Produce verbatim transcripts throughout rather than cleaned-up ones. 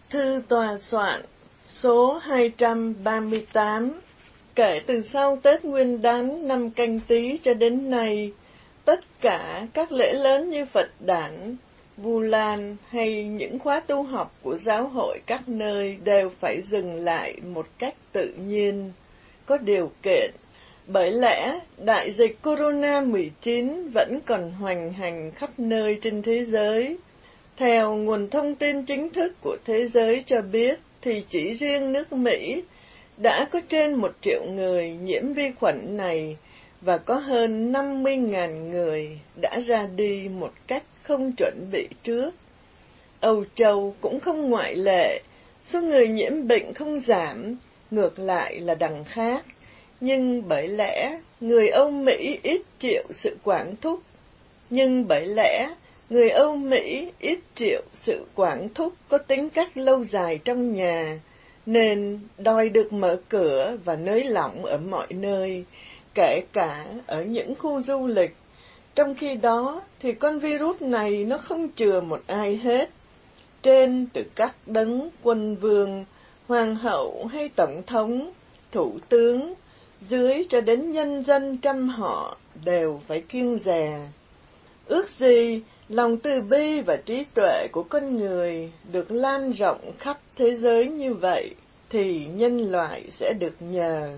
Thư tòa soạn số hai trăm ba mươi tám. Kể từ sau Tết Nguyên Đán năm Canh Tý cho đến nay, tất cả các lễ lớn như Phật đản, Vu Lan hay những khóa tu học của giáo hội các nơi đều phải dừng lại một cách tự nhiên, có điều kiện, bởi lẽ đại dịch Corona mười chín vẫn còn hoành hành khắp nơi trên thế giới. Theo nguồn thông tin chính thức của thế giới cho biết, thì chỉ riêng nước Mỹ đã có trên một triệu người nhiễm vi khuẩn này và có hơn năm mươi nghìn người đã ra đi một cách không chuẩn bị trước. Âu Châu cũng không ngoại lệ, số người nhiễm bệnh không giảm, ngược lại là đằng khác. Nhưng bởi lẽ người Âu Mỹ ít chịu sự quản thúc, nhưng bởi lẽ người Âu Mỹ ít chịu sự quản thúc có tính cách lâu dài trong nhà, nên đòi được mở cửa và nới lỏng ở mọi nơi, kể cả ở những khu du lịch. Trong khi đó thì con virus này nó không chừa một ai hết. Trên từ các đấng quân vương, hoàng hậu hay tổng thống, thủ tướng, dưới cho đến nhân dân trăm họ đều phải kiêng dè. Ước gì lòng từ bi và trí tuệ của con người được lan rộng khắp thế giới như vậy, thì nhân loại sẽ được nhờ.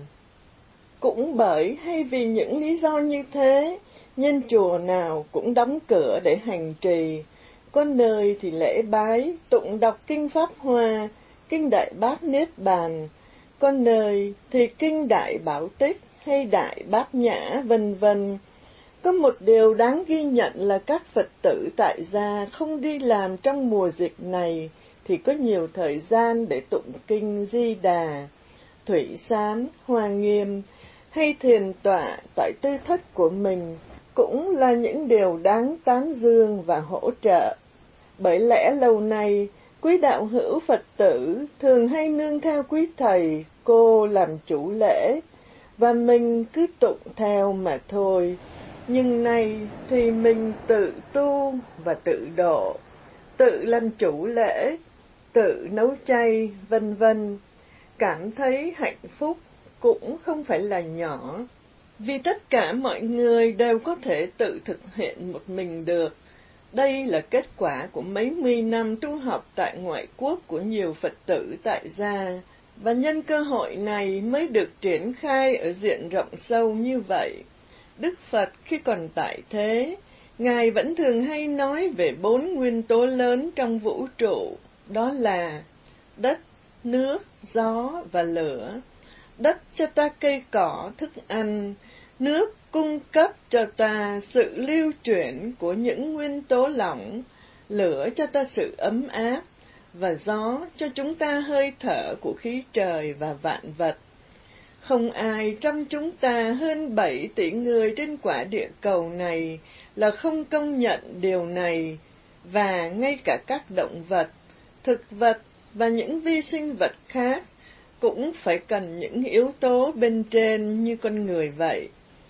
Cũng bởi hay vì những lý do như thế, nhân chùa nào cũng đóng cửa để hành trì, có nơi thì lễ bái, tụng đọc kinh Pháp Hoa, kinh Đại Bát Niết Bàn, có nơi thì kinh Đại Bảo Tích hay Đại Bát Nhã vân vân. Có một điều đáng ghi nhận là các Phật tử tại gia không đi làm trong mùa dịch này thì có nhiều thời gian để tụng kinh Di Đà, Thủy Sám, Hoa Nghiêm hay thiền tọa tại tư thất của mình, cũng là những điều đáng tán dương và hỗ trợ. Bởi lẽ lâu nay, quý đạo hữu Phật tử thường hay nương theo quý thầy, cô làm chủ lễ, và mình cứ tụng theo mà thôi. Nhưng nay thì mình tự tu và tự độ, tự làm chủ lễ, tự nấu chay, vân vân. Cảm thấy hạnh phúc cũng không phải là nhỏ, vì tất cả mọi người đều có thể tự thực hiện một mình được. Đây là kết quả của mấy mươi năm tu học tại ngoại quốc của nhiều Phật tử tại gia, và nhân cơ hội này mới được triển khai ở diện rộng sâu như vậy. Đức Phật khi còn tại thế, Ngài vẫn thường hay nói về bốn nguyên tố lớn trong vũ trụ, đó là đất, nước, gió và lửa. Đất cho ta cây cỏ, thức ăn, nước cung cấp cho ta sự lưu chuyển của những nguyên tố lỏng, lửa cho ta sự ấm áp, và gió cho chúng ta hơi thở của khí trời và vạn vật. Không ai trong chúng ta hơn bảy tỷ người trên quả địa cầu này là không công nhận điều này, và ngay cả các động vật, thực vật và những vi sinh vật khác cũng phải cần những yếu tố bên trên như con người vậy.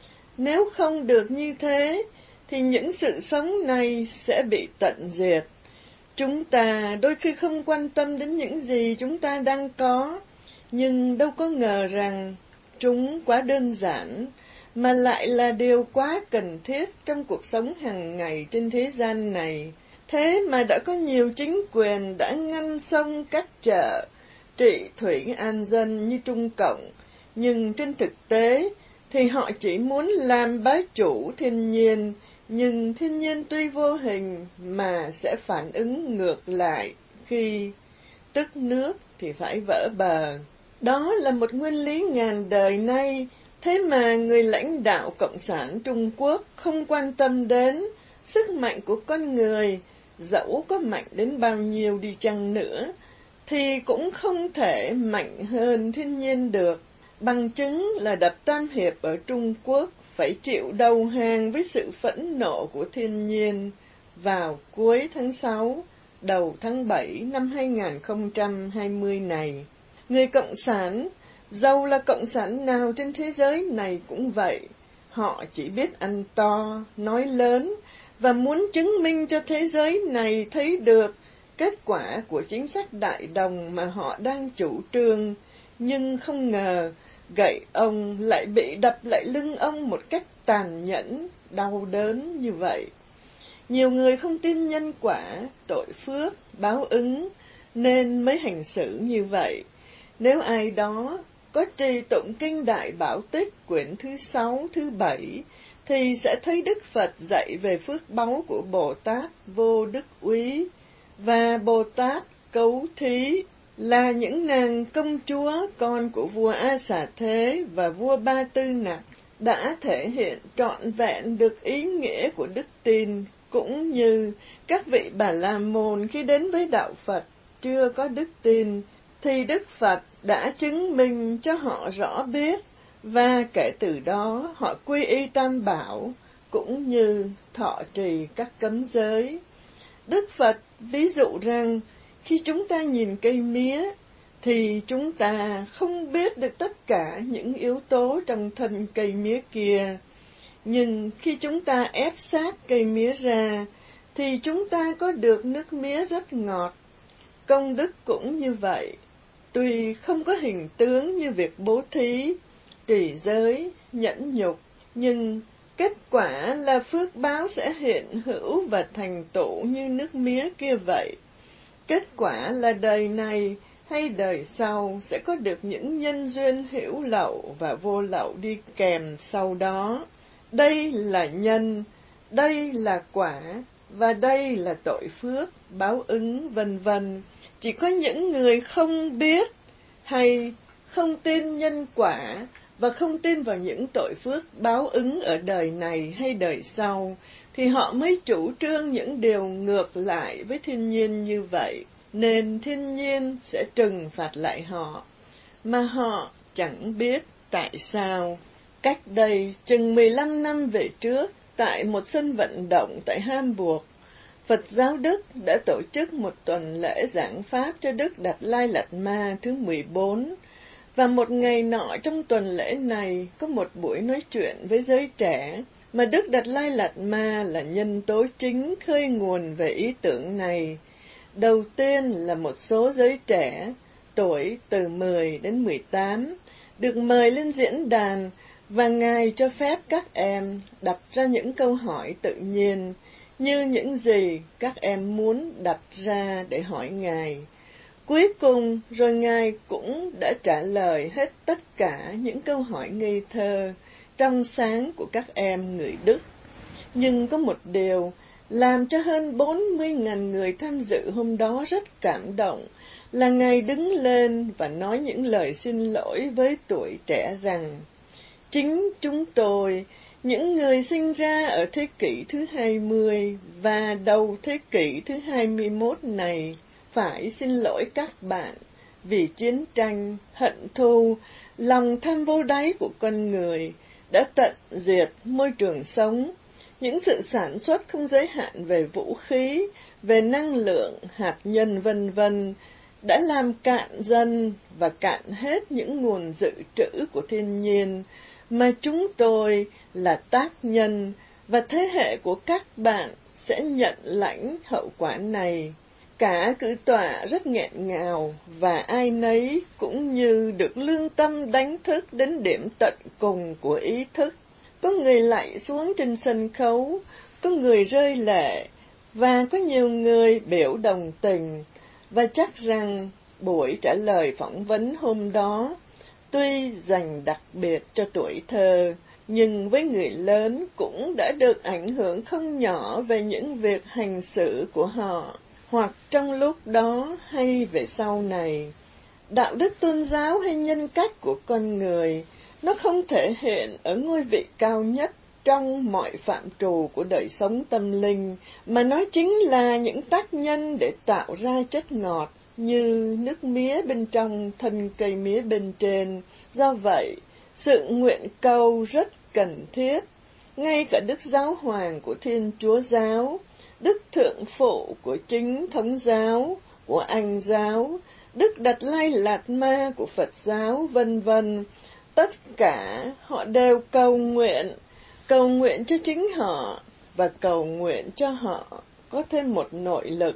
Nếu không được như thế, thì những sự sống này sẽ bị tận diệt. Chúng ta đôi khi không quan tâm đến những gì chúng ta đang có, nhưng đâu có ngờ rằng chúng quá đơn giản, mà lại là điều quá cần thiết trong cuộc sống hàng ngày trên thế gian này. Thế mà đã có nhiều chính quyền đã ngăn sông cắt chợ, trị thủy an dân như Trung Cộng, nhưng trên thực tế thì họ chỉ muốn làm bá chủ thiên nhiên, nhưng thiên nhiên tuy vô hình mà sẽ phản ứng ngược lại khi tức nước thì phải vỡ bờ. Đó là một nguyên lý ngàn đời nay, thế mà người lãnh đạo Cộng sản Trung Quốc không quan tâm đến. Sức mạnh của con người, dẫu có mạnh đến bao nhiêu đi chăng nữa, thì cũng không thể mạnh hơn thiên nhiên được. Bằng chứng là Đập Tam Hiệp ở Trung Quốc phải chịu đầu hàng với sự phẫn nộ của thiên nhiên vào cuối tháng sáu, đầu tháng bảy năm hai nghìn không trăm hai mươi này. Người Cộng sản, dầu là Cộng sản nào trên thế giới này cũng vậy, họ chỉ biết ăn to, nói lớn, và muốn chứng minh cho thế giới này thấy được kết quả của chính sách đại đồng mà họ đang chủ trương, nhưng không ngờ gậy ông lại bị đập lại lưng ông một cách tàn nhẫn, đau đớn như vậy. Nhiều người không tin nhân quả, tội phước, báo ứng, nên mới hành xử như vậy. Nếu ai đó có trì tụng kinh Đại Bảo Tích quyển thứ sáu, thứ bảy, thì sẽ thấy Đức Phật dạy về phước báu của Bồ Tát Vô Đức Úy và Bồ Tát Cấu Thí, là những nàng công chúa con của vua A Xà Thế và vua Ba Tư Nặc, đã thể hiện trọn vẹn được ý nghĩa của đức tin, cũng như các vị Bà La Môn khi đến với đạo Phật chưa có đức tin, thì Đức Phật đã chứng minh cho họ rõ biết, và kể từ đó họ quy y Tam Bảo, cũng như thọ trì các cấm giới. Đức Phật ví dụ rằng, khi chúng ta nhìn cây mía, thì chúng ta không biết được tất cả những yếu tố trong thân cây mía kia. Nhưng khi chúng ta ép sát cây mía ra, thì chúng ta có được nước mía rất ngọt. Công đức cũng như vậy, tuy không có hình tướng như việc bố thí, trì giới, nhẫn nhục, nhưng kết quả là phước báo sẽ hiện hữu và thành tựu như nước mía kia vậy. Kết quả là đời này hay đời sau sẽ có được những nhân duyên hữu lậu và vô lậu đi kèm sau đó. Đây là nhân, đây là quả, và đây là tội phước, báo ứng, vân vân. Chỉ có những người không biết hay không tin nhân quả và không tin vào những tội phước báo ứng ở đời này hay đời sau, thì họ mới chủ trương những điều ngược lại với thiên nhiên như vậy, nên thiên nhiên sẽ trừng phạt lại họ, mà họ chẳng biết tại sao. Cách đây chừng mười lăm năm về trước, tại một sân vận động tại Hamburg, Phật giáo Đức đã tổ chức một tuần lễ giảng pháp cho Đức Đạt Lai Lạt Ma thứ mười bốn, và một ngày nọ trong tuần lễ này có một buổi nói chuyện với giới trẻ, mà Đức Đạt Lai Lạt Ma là nhân tố chính khơi nguồn về ý tưởng này. Đầu tiên là một số giới trẻ, tuổi từ mười đến mười tám, được mời lên diễn đàn, và Ngài cho phép các em đặt ra những câu hỏi tự nhiên, như những gì các em muốn đặt ra để hỏi Ngài. Cuối cùng rồi Ngài cũng đã trả lời hết tất cả những câu hỏi ngây thơ, trong sáng của các em người Đức. Nhưng có một điều làm cho hơn bốn mươi nghìn người tham dự hôm đó rất cảm động, là Ngài đứng lên và nói những lời xin lỗi với tuổi trẻ rằng, chính chúng tôi, những người sinh ra ở thế kỷ thứ hai mươi và đầu thế kỷ thứ hai mươi mốt này, phải xin lỗi các bạn vì chiến tranh, hận thù, lòng tham vô đáy của con người đã tận diệt môi trường sống, những sự sản xuất không giới hạn về vũ khí, về năng lượng, hạt nhân vân vân, đã làm cạn dần và cạn hết những nguồn dự trữ của thiên nhiên, mà chúng tôi là tác nhân, và thế hệ của các bạn sẽ nhận lãnh hậu quả này. Cả cử tọa rất nghẹn ngào, và ai nấy cũng như được lương tâm đánh thức đến điểm tận cùng của ý thức. Có người lạy xuống trên sân khấu, có người rơi lệ, và có nhiều người biểu đồng tình. Và chắc rằng buổi trả lời phỏng vấn hôm đó, tuy dành đặc biệt cho tuổi thơ, nhưng với người lớn cũng đã được ảnh hưởng không nhỏ về những việc hành xử của họ, hoặc trong lúc đó hay về sau này. Đạo đức tôn giáo hay nhân cách của con người, nó không thể hiện ở ngôi vị cao nhất trong mọi phạm trù của đời sống tâm linh, mà nó chính là những tác nhân để tạo ra chất ngọt như nước mía bên trong thân cây mía bên trên. Do vậy, sự nguyện cầu rất cần thiết. Ngay cả Đức Giáo Hoàng của Thiên Chúa Giáo, Đức Thượng Phụ của Chính Thống Giáo, của Anh Giáo, Đức Đạt Lai Lạt Ma của Phật Giáo, vân vân, tất cả họ đều cầu nguyện, cầu nguyện cho chính họ, và cầu nguyện cho họ có thêm một nội lực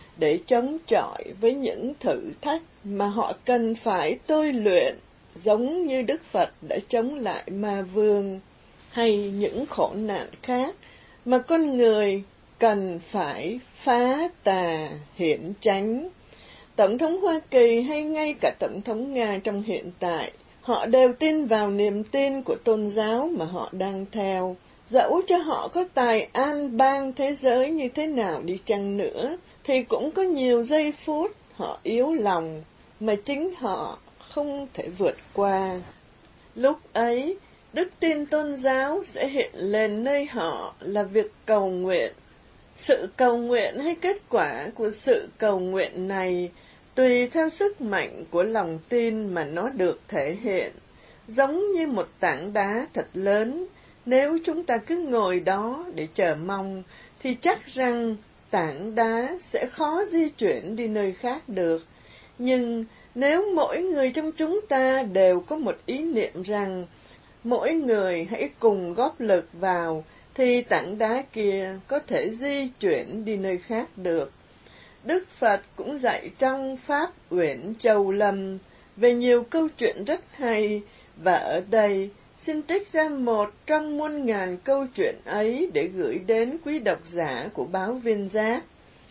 để chống chọi với những thử thách mà họ cần phải tôi luyện, giống như Đức Phật đã chống lại ma vương, hay những khổ nạn khác mà con người cần phải phá tà hiển chánh. Tổng thống Hoa Kỳ hay ngay cả Tổng thống Nga trong hiện tại, họ đều tin vào niềm tin của tôn giáo mà họ đang theo. Dẫu cho họ có tài an bang thế giới như thế nào đi chăng nữa, thì cũng có nhiều giây phút họ yếu lòng mà chính họ không thể vượt qua. Lúc ấy, đức tin tôn giáo sẽ hiện lên nơi họ là việc cầu nguyện. Sự cầu nguyện hay kết quả của sự cầu nguyện này tùy theo sức mạnh của lòng tin mà nó được thể hiện. Giống như một tảng đá thật lớn, nếu chúng ta cứ ngồi đó để chờ mong, thì chắc rằng tảng đá sẽ khó di chuyển đi nơi khác được. Nhưng nếu mỗi người trong chúng ta đều có một ý niệm rằng mỗi người hãy cùng góp lực vào, thì tảng đá kia có thể di chuyển đi nơi khác được. Đức Phật cũng dạy trong Pháp Uyển Châu Lâm về nhiều câu chuyện rất hay, và ở đây xin trích ra một trong muôn ngàn câu chuyện ấy để gửi đến quý độc giả của báo Viên Giác.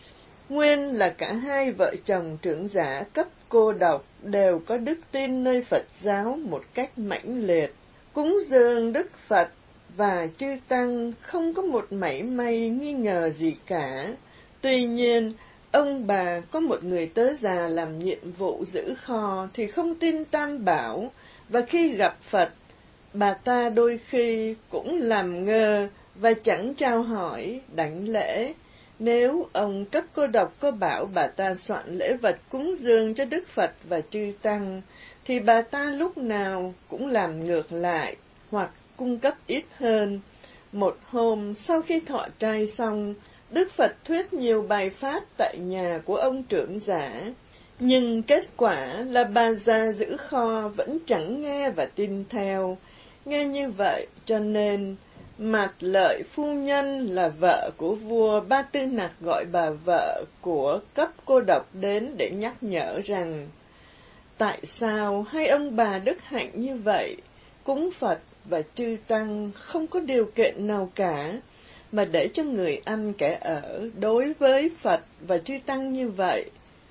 Nguyên là cả hai vợ chồng trưởng giả cấp cô độc đều có đức tin nơi Phật giáo một cách mãnh liệt, cúng dường Đức Phật và chư Tăng không có một mảy may nghi ngờ gì cả. Tuy nhiên, ông bà có một người tớ già làm nhiệm vụ giữ kho thì không tin Tam Bảo, và khi gặp Phật, bà ta đôi khi cũng làm ngơ và chẳng trao hỏi, đảnh lễ. Nếu ông cấp cô độc có bảo bà ta soạn lễ vật cúng dường cho Đức Phật và chư Tăng, thì bà ta lúc nào cũng làm ngược lại, hoặc cung cấp ít hơn. Một hôm, sau khi thọ trai xong, Đức Phật thuyết nhiều bài pháp tại nhà của ông trưởng giả, nhưng kết quả là bà già giữ kho vẫn chẳng nghe và tin theo. Nghe như vậy, cho nên Mạt Lợi phu nhân là vợ của vua Ba Tư Nặc gọi bà vợ của cấp cô độc đến để nhắc nhở rằng: tại sao hai ông bà đức hạnh như vậy, cúng Phật và chư Tăng không có điều kiện nào cả, mà để cho người ăn kẻ ở đối với Phật và chư Tăng như vậy?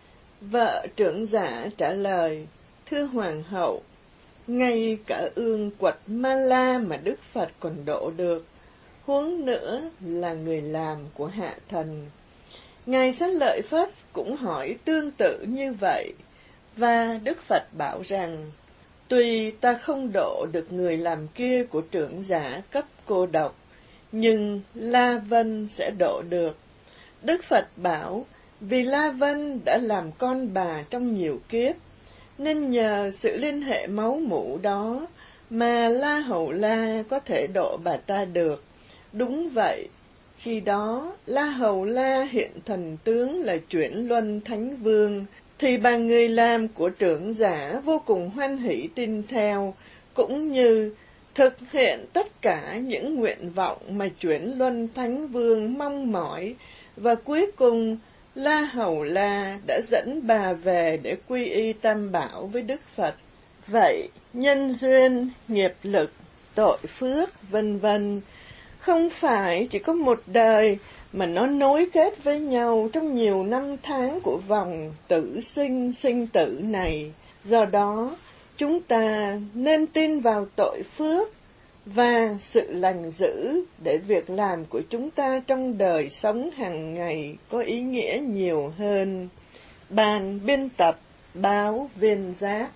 Vợ trưởng giả trả lời: thưa hoàng hậu, ngay cả ương quật Ma La mà Đức Phật còn độ được, huống nữa là người làm của hạ thần. Ngài Xá Lợi Phất cũng hỏi tương tự như vậy, và Đức Phật bảo rằng: tuy ta không độ được người làm kia của trưởng giả cấp cô độc, nhưng La Vân sẽ độ được. Đức Phật bảo: vì La Vân đã làm con bà trong nhiều kiếp, nên nhờ sự liên hệ máu mủ đó mà La Hầu La có thể độ bà ta được. Đúng vậy, khi đó La Hầu La hiện thần tướng là Chuyển Luân Thánh Vương, thì bà người làm của trưởng giả vô cùng hoan hỷ tin theo, cũng như thực hiện tất cả những nguyện vọng mà Chuyển Luân Thánh Vương mong mỏi, và cuối cùng La Hầu La đã dẫn bà về để quy y Tam Bảo với Đức Phật. Vậy, nhân duyên, nghiệp lực, tội phước, vân vân không phải chỉ có một đời, mà nó nối kết với nhau trong nhiều năm tháng của vòng tử sinh sinh tử này. Do đó, chúng ta nên tin vào tội phước và sự lành dữ để việc làm của chúng ta trong đời sống hàng ngày có ý nghĩa nhiều hơn. Ban biên tập báo Viên Giác.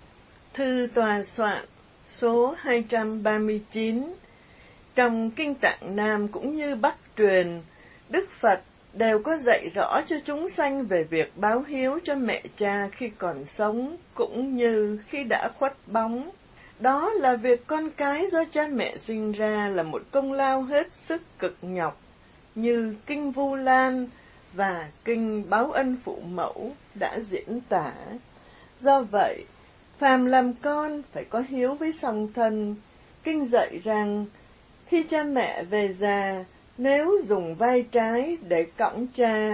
Thư tòa soạn số hai trăm ba mươi chín. Trong Kinh Tạng Nam cũng như Bắc truyền, Đức Phật đều có dạy rõ cho chúng sanh về việc báo hiếu cho mẹ cha khi còn sống, cũng như khi đã khuất bóng. Đó là việc con cái do cha mẹ sinh ra là một công lao hết sức cực nhọc, như Kinh Vu Lan và Kinh Báo Ân Phụ Mẫu đã diễn tả. Do vậy, phàm làm con phải có hiếu với song thân. Kinh dạy rằng, khi cha mẹ về già, nếu dùng vai trái để cõng cha,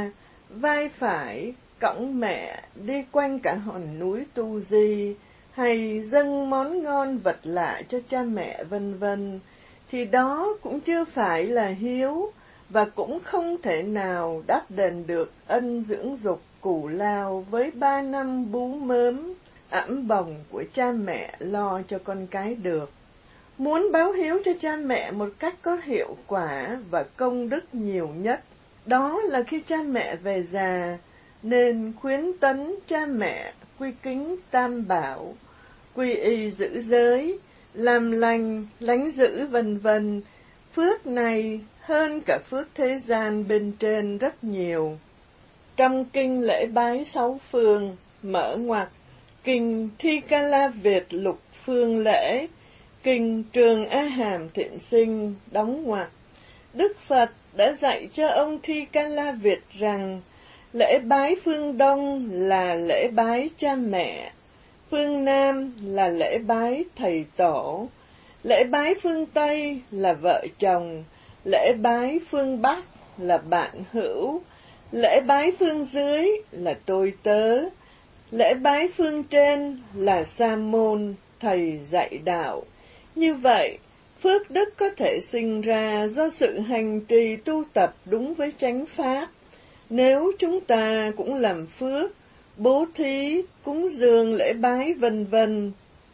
vai phải cõng mẹ đi quanh cả hòn núi Tu Di, hay dâng món ngon vật lạ cho cha mẹ vân vân, thì đó cũng chưa phải là hiếu, và cũng không thể nào đáp đền được ân dưỡng dục cù lao với ba năm bú mớm ẵm bồng của cha mẹ lo cho con cái được. Muốn báo hiếu cho cha mẹ một cách có hiệu quả và công đức nhiều nhất, đó là khi cha mẹ về già, nên khuyến tấn cha mẹ quy kính tam bảo, quy y giữ giới, làm lành, lánh dữ vân vân. Phước này hơn cả phước thế gian bên trên rất nhiều. Trong kinh lễ bái sáu phương, mở ngoặc, kinh Thi Ca La Việt lục phương lễ, kinh Trường A Hàm Thiện Sinh đóng ngoặc, Đức Phật đã dạy cho ông Thi Ca La Việt rằng lễ bái phương Đông là lễ bái cha mẹ, phương Nam là lễ bái thầy tổ, lễ bái phương Tây là vợ chồng, lễ bái phương Bắc là bạn hữu, lễ bái phương dưới là tôi tớ, lễ bái phương trên là sa môn, thầy dạy đạo. Như vậy, phước đức có thể sinh ra do sự hành trì tu tập đúng với chánh pháp. Nếu chúng ta cũng làm phước, bố thí, cúng dường lễ bái vân vân.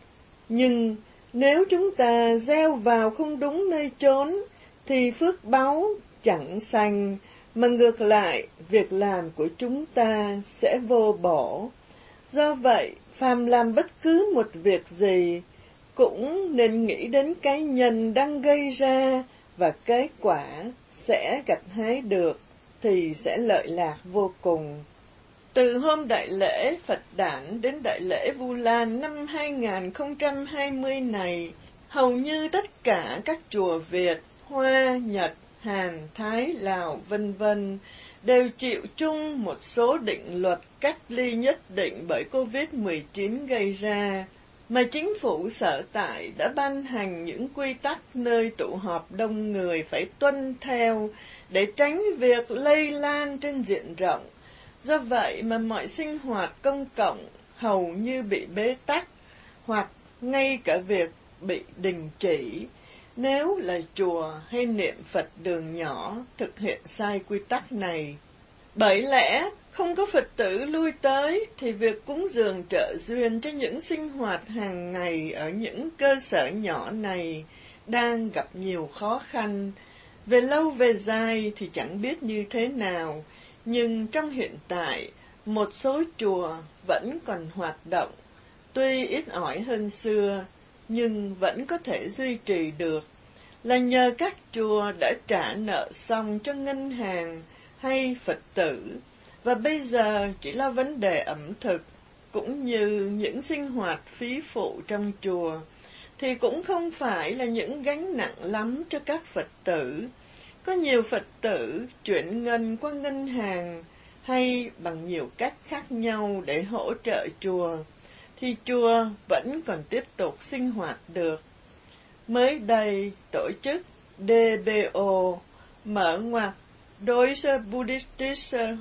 Nhưng nếu chúng ta gieo vào không đúng nơi chốn, thì phước báu chẳng sanh, mà ngược lại, việc làm của chúng ta sẽ vô bổ. Do vậy, phàm làm bất cứ một việc gì, cũng nên nghĩ đến cái nhân đang gây ra và kết quả sẽ gặt hái được, thì sẽ lợi lạc vô cùng. Từ hôm đại lễ Phật Đản đến đại lễ Vu Lan năm hai nghìn không trăm hai mươi này, hầu như tất cả các chùa Việt, Hoa, Nhật, Hàn, Thái, Lào, vân vân đều chịu chung một số định luật cách ly nhất định bởi covid mười chín gây ra, mà chính phủ sở tại đã ban hành những quy tắc nơi tụ họp đông người phải tuân theo để tránh việc lây lan trên diện rộng. Do vậy mà mọi sinh hoạt công cộng hầu như bị bế tắc, hoặc ngay cả việc bị đình chỉ, nếu là chùa hay niệm Phật đường nhỏ thực hiện sai quy tắc này. Bởi lẽ không có Phật tử lui tới thì việc cúng dường trợ duyên cho những sinh hoạt hàng ngày ở những cơ sở nhỏ này đang gặp nhiều khó khăn. Về lâu về dài thì chẳng biết như thế nào, nhưng trong hiện tại, một số chùa vẫn còn hoạt động, tuy ít ỏi hơn xưa, nhưng vẫn có thể duy trì được, là nhờ các chùa đã trả nợ xong cho ngân hàng hay Phật tử, và bây giờ chỉ là vấn đề ẩm thực, cũng như những sinh hoạt phí phụ trong chùa, thì cũng không phải là những gánh nặng lắm cho các Phật tử. Có nhiều Phật tử chuyển ngân qua ngân hàng hay bằng nhiều cách khác nhau để hỗ trợ chùa, thì chùa vẫn còn tiếp tục sinh hoạt được. Mới đây, tổ chức đê bê ô mở ngoặc Deutsche Buddhistische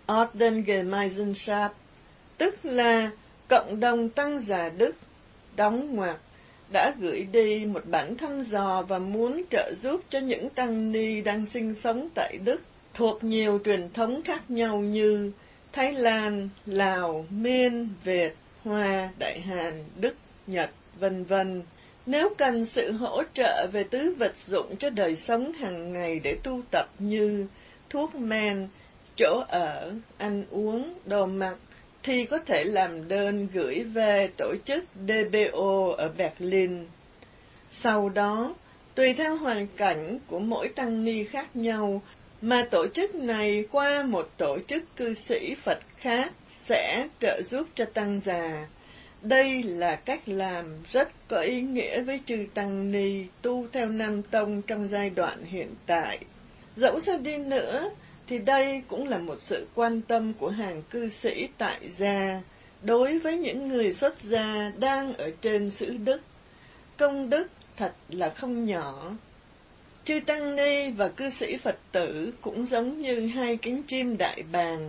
Ordengemeinschaft, tức là Cộng đồng Tăng Già Đức, đóng ngoặc, đã gửi đi một bản thăm dò và muốn trợ giúp cho những tăng ni đang sinh sống tại Đức, thuộc nhiều truyền thống khác nhau như Thái Lan, Lào, Miên, Việt, Hoa, Đại Hàn, Đức, Nhật, vân vân. Nếu cần sự hỗ trợ về tứ vật dụng cho đời sống hàng ngày để tu tập như thuốc men, chỗ ở, ăn uống, đồ mặc, thì có thể làm đơn gửi về tổ chức đê bê ô ở Berlin. Sau đó, tùy theo hoàn cảnh của mỗi tăng ni khác nhau, mà tổ chức này qua một tổ chức cư sĩ Phật khác sẽ trợ giúp cho tăng già. Đây là cách làm rất có ý nghĩa với chư tăng ni tu theo Nam Tông trong giai đoạn hiện tại. Dẫu sao đi nữa, thì đây cũng là một sự quan tâm của hàng cư sĩ tại gia đối với những người xuất gia đang ở trên xứ Đức. Công đức thật là không nhỏ. Chư tăng ni và cư sĩ Phật tử cũng giống như hai cánh chim đại bàng,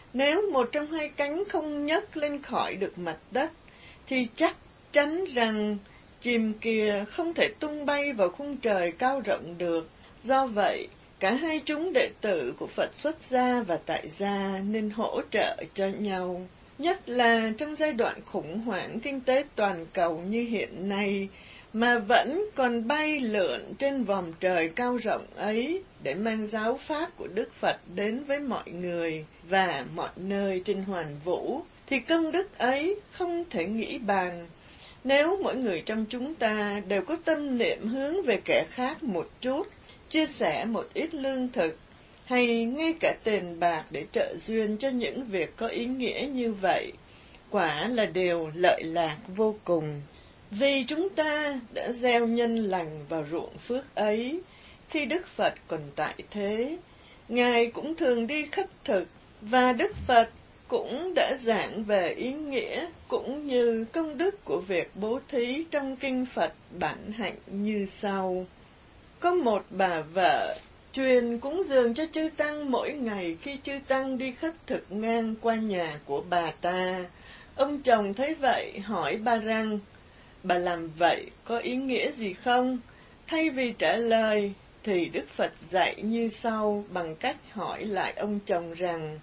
Nếu một trong hai cánh không nhấc lên khỏi được mặt đất, thì chắc chắn rằng chim kia không thể tung bay vào khung trời cao rộng được. Do vậy, cả hai chúng đệ tử của Phật xuất gia và tại gia nên hỗ trợ cho nhau. Nhất là trong giai đoạn khủng hoảng kinh tế toàn cầu như hiện nay, mà vẫn còn bay lượn trên vòm trời cao rộng ấy để mang giáo pháp của Đức Phật đến với mọi người và mọi nơi trên hoàn vũ, thì công đức ấy không thể nghĩ bàn. Nếu mỗi người trong chúng ta đều có tâm niệm hướng về kẻ khác một chút, chia sẻ một ít lương thực, hay ngay cả tiền bạc để trợ duyên cho những việc có ý nghĩa như vậy, quả là điều lợi lạc vô cùng. Vì chúng ta đã gieo nhân lành vào ruộng phước ấy, khi Đức Phật còn tại thế, Ngài cũng thường đi khất thực, và Đức Phật cũng đã giảng về ý nghĩa cũng như công đức của việc bố thí trong kinh Phật Bản Hạnh như sau. Có một bà vợ truyền cúng dường cho chư tăng mỗi ngày khi chư tăng đi khất thực ngang qua nhà của bà ta. Ông chồng thấy vậy hỏi bà rằng, bà làm vậy có ý nghĩa gì không? Thay vì trả lời, thì Đức Phật dạy như sau bằng cách hỏi lại ông chồng rằng,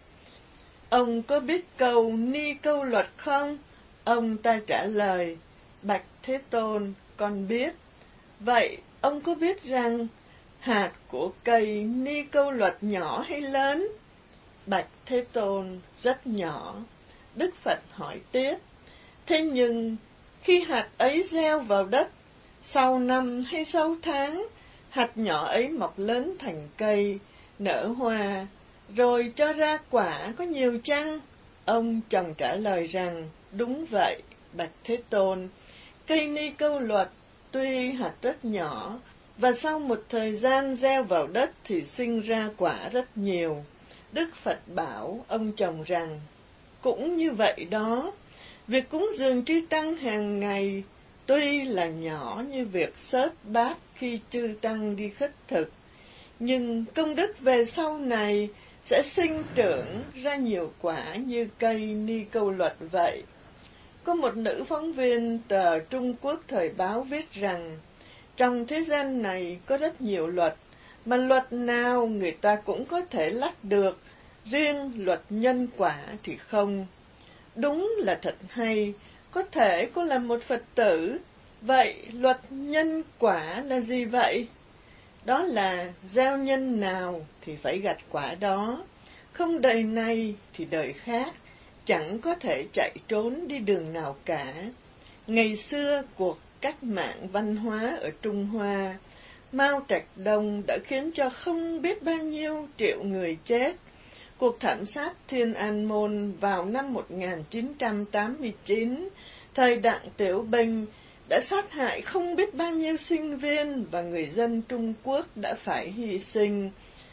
ông có biết câu ni câu luật không? Ông ta trả lời, bạch Thế Tôn, con biết. Vậy, ông có biết rằng hạt của cây ni câu luật nhỏ hay lớn? Bạch Thế Tôn, rất nhỏ. Đức Phật hỏi tiếp, thế nhưng khi hạt ấy gieo vào đất, sau năm hay sau tháng, hạt nhỏ ấy mọc lớn thành cây, nở hoa, rồi cho ra quả có nhiều chăng? Ông chồng trả lời rằng, đúng vậy, bạch Thế Tôn. Cây ni câu luật tuy hạt rất nhỏ, và sau một thời gian gieo vào đất thì sinh ra quả rất nhiều. Đức Phật bảo ông chồng rằng, cũng như vậy đó, việc cúng dường chư tăng hàng ngày tuy là nhỏ như việc xớt bát khi chư tăng đi khất thực, nhưng công đức về sau này sẽ sinh trưởng ra nhiều quả như cây ni câu luật vậy. Có một nữ phóng viên tờ Trung Quốc Thời báo viết rằng, trong thế gian này có rất nhiều luật, mà luật nào người ta cũng có thể lách được, riêng luật nhân quả thì không. Đúng là thật hay, có thể cô là một Phật tử, vậy luật nhân quả là gì vậy? Đó là gieo nhân nào thì phải gặt quả đó, không đời này thì đời khác, chẳng có thể chạy trốn đi đường nào cả. Ngày xưa cuộc cách mạng văn hóa ở Trung Hoa, Mao Trạch Đông đã khiến cho không biết bao nhiêu triệu người chết. Cuộc thảm sát Thiên An Môn vào năm một nghìn chín trăm tám mươi chín, thời Đặng Tiểu Bình đã sát hại không biết bao nhiêu sinh viên và người dân Trung Quốc đã phải hy sinh.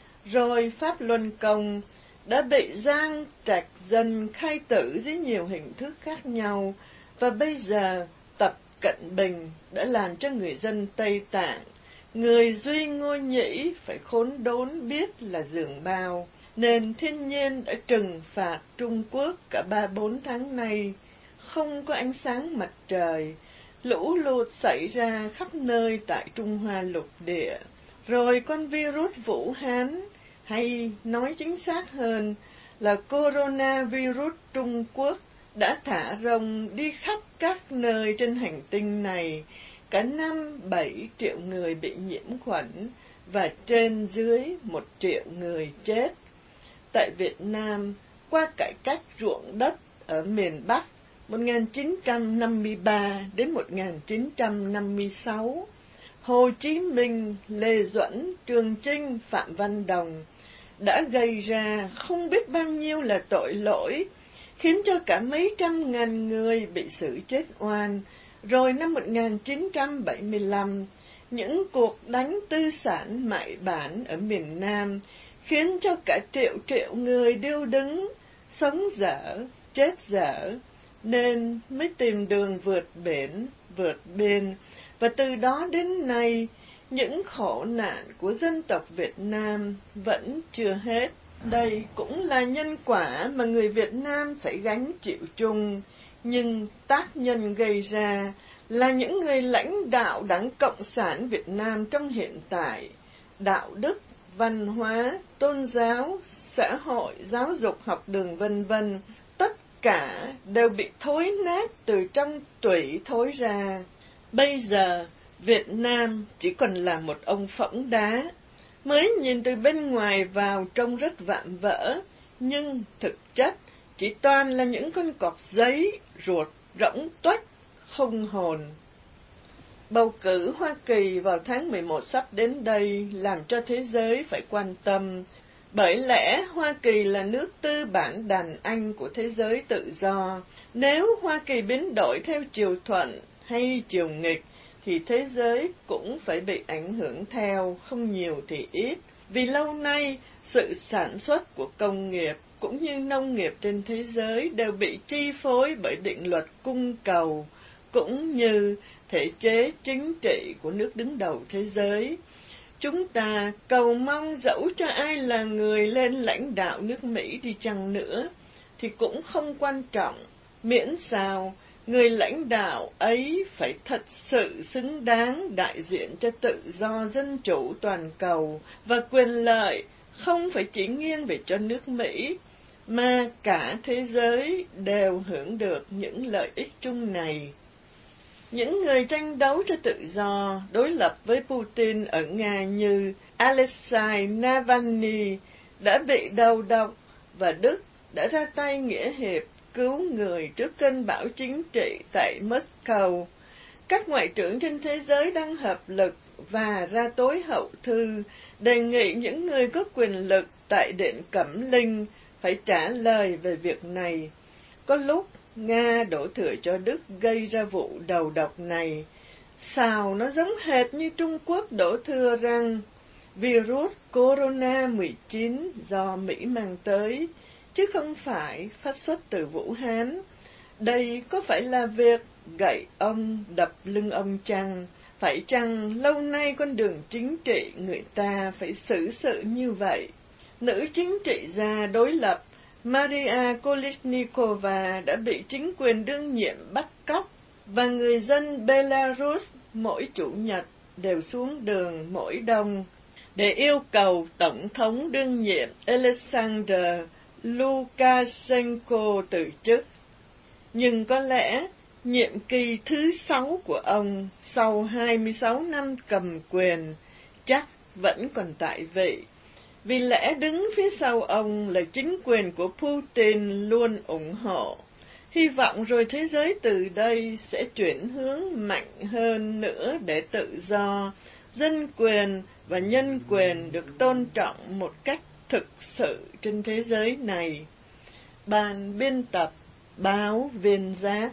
Rồi Pháp Luân Công đã bị Giang Trạch Dân khai tử dưới nhiều hình thức khác nhau, và bây giờ Tập Cận Bình đã làm cho người dân Tây Tạng, người duy ngôi nhĩ phải khốn đốn biết là giường bao, nên thiên nhiên đã trừng phạt Trung Quốc cả ba bốn tháng nay. Không có ánh sáng mặt trời, lũ lụt xảy ra khắp nơi tại Trung Hoa lục địa. Rồi con virus Vũ Hán, hay nói chính xác hơn là coronavirus Trung Quốc, đã thả rồng đi khắp các nơi trên hành tinh này. Cả năm bảy triệu người bị nhiễm khuẩn và trên dưới một triệu người chết. Tại Việt Nam, qua cải cách ruộng đất ở miền Bắc một nghìn chín trăm năm mươi ba đến một nghìn chín trăm năm mươi sáu, Hồ Chí Minh, Lê Duẩn, Trường Chinh, Phạm Văn Đồng đã gây ra không biết bao nhiêu là tội lỗi, khiến cho cả mấy trăm ngàn người bị xử chết oan. Rồi năm một nghìn chín trăm bảy mươi lăm, những cuộc đánh tư sản mại bản ở miền Nam khiến cho cả triệu triệu người điêu đứng, sống dở, chết dở, nên mới tìm đường vượt biển, vượt biên. Và từ đó đến nay, những khổ nạn của dân tộc Việt Nam vẫn chưa hết. Đây cũng là nhân quả mà người Việt Nam phải gánh chịu chung, nhưng tác nhân gây ra là những người lãnh đạo Đảng Cộng sản Việt Nam trong hiện tại. Đạo đức, văn hóa, tôn giáo, xã hội, giáo dục, học đường vân vân, tất cả đều bị thối nát từ trong tủy thối ra. Bây giờ, Việt Nam chỉ còn là một ông phỗng đá, mới nhìn từ bên ngoài vào trông rất vạm vỡ, nhưng thực chất chỉ toàn là những con cọp giấy, ruột, rỗng tuếch, không hồn. Bầu cử Hoa Kỳ vào tháng mười một sắp đến đây làm cho thế giới phải quan tâm, bởi lẽ Hoa Kỳ là nước tư bản đàn anh của thế giới tự do. Nếu Hoa Kỳ biến đổi theo chiều thuận hay chiều nghịch, thì thế giới cũng phải bị ảnh hưởng theo, không nhiều thì ít. Vì lâu nay, sự sản xuất của công nghiệp cũng như nông nghiệp trên thế giới đều bị chi phối bởi định luật cung cầu, cũng như thể chế chính trị của nước đứng đầu thế giới. Chúng ta cầu mong dẫu cho ai là người lên lãnh đạo nước Mỹ đi chăng nữa, thì cũng không quan trọng, miễn sao người lãnh đạo ấy phải thật sự xứng đáng đại diện cho tự do dân chủ toàn cầu và quyền lợi, không phải chỉ nghiêng về cho nước Mỹ, mà cả thế giới đều hưởng được những lợi ích chung này. Những người tranh đấu cho tự do đối lập với Putin ở Nga như Alexei Navalny đã bị đầu độc, và Đức đã ra tay nghĩa hiệp cứu người trước cơn bão chính trị tại Moscow. Các ngoại trưởng trên thế giới đang hợp lực và ra tối hậu thư đề nghị những người có quyền lực tại Điện Cẩm Linh phải trả lời về việc này. Có lúc Nga đổ thừa cho Đức gây ra vụ đầu độc này. Sao nó giống hệt như Trung Quốc đổ thừa rằng virus corona mười chín do Mỹ mang tới, chứ không phải phát xuất từ Vũ Hán. Đây có phải là việc gậy ông đập lưng ông chăng? Phải chăng lâu nay con đường chính trị người ta phải xử sự như vậy? Nữ chính trị gia đối lập Maria Kolesnikova đã bị chính quyền đương nhiệm bắt cóc, và người dân Belarus mỗi chủ nhật đều xuống đường mỗi đông để yêu cầu Tổng thống đương nhiệm Alexander Lukashenko từ chức. Nhưng có lẽ nhiệm kỳ thứ sáu của ông sau hai mươi sáu năm cầm quyền chắc vẫn còn tại vị, vì lẽ đứng phía sau ông là chính quyền của Putin luôn ủng hộ. Hy vọng rồi thế giới từ đây sẽ chuyển hướng mạnh hơn nữa để tự do, dân quyền và nhân quyền được tôn trọng một cách thực sự trên thế giới này. Ban biên tập báo Viên Giác.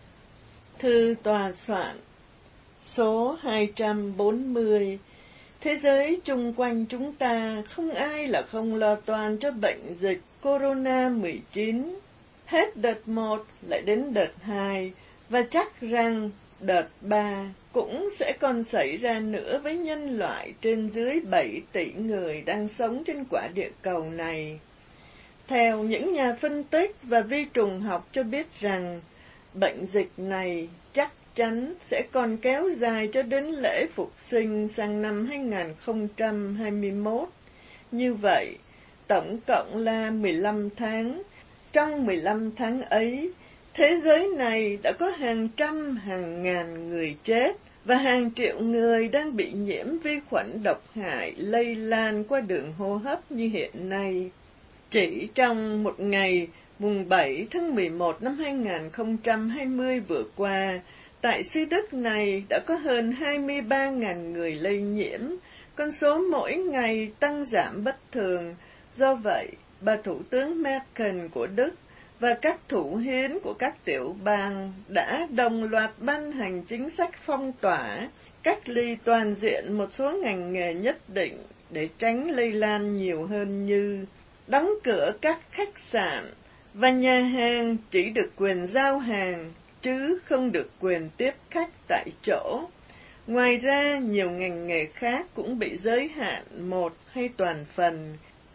Thư tòa soạn số hai trăm bốn mươi. Thế giới chung quanh chúng ta không ai là không lo toan cho bệnh dịch corona mười chín. Hết đợt một lại đến đợt hai, và chắc rằng đợt ba cũng sẽ còn xảy ra nữa với nhân loại trên dưới bảy tỷ người đang sống trên quả địa cầu này. Theo những nhà phân tích và vi trùng học cho biết rằng, bệnh dịch này chắc chắn sẽ còn kéo dài cho đến lễ phục sinh sang năm hai nghìn không trăm hai mươi mốt. Như vậy, tổng cộng là mười lăm tháng. Trong mười lăm tháng ấy, thế giới này đã có hàng trăm hàng ngàn người chết, và hàng triệu người đang bị nhiễm vi khuẩn độc hại lây lan qua đường hô hấp như hiện nay. Chỉ trong một ngày, mùng bảy tháng mười một năm hai nghìn không trăm hai mươi vừa qua, tại xứ Đức này đã có hơn hai mươi ba nghìn người lây nhiễm, con số mỗi ngày tăng giảm bất thường. Do vậy, bà Thủ tướng Merkel của Đức và các thủ hiến của các tiểu bang đã đồng loạt ban hành chính sách phong tỏa, cách ly toàn diện một số ngành nghề nhất định để tránh lây lan nhiều hơn, như đóng cửa các khách sạn và nhà hàng chỉ được quyền giao hàng, chứ không được quyền tiếp khách tại chỗ. Ngoài ra, nhiều ngành nghề khác cũng bị giới hạn một hay toàn phần.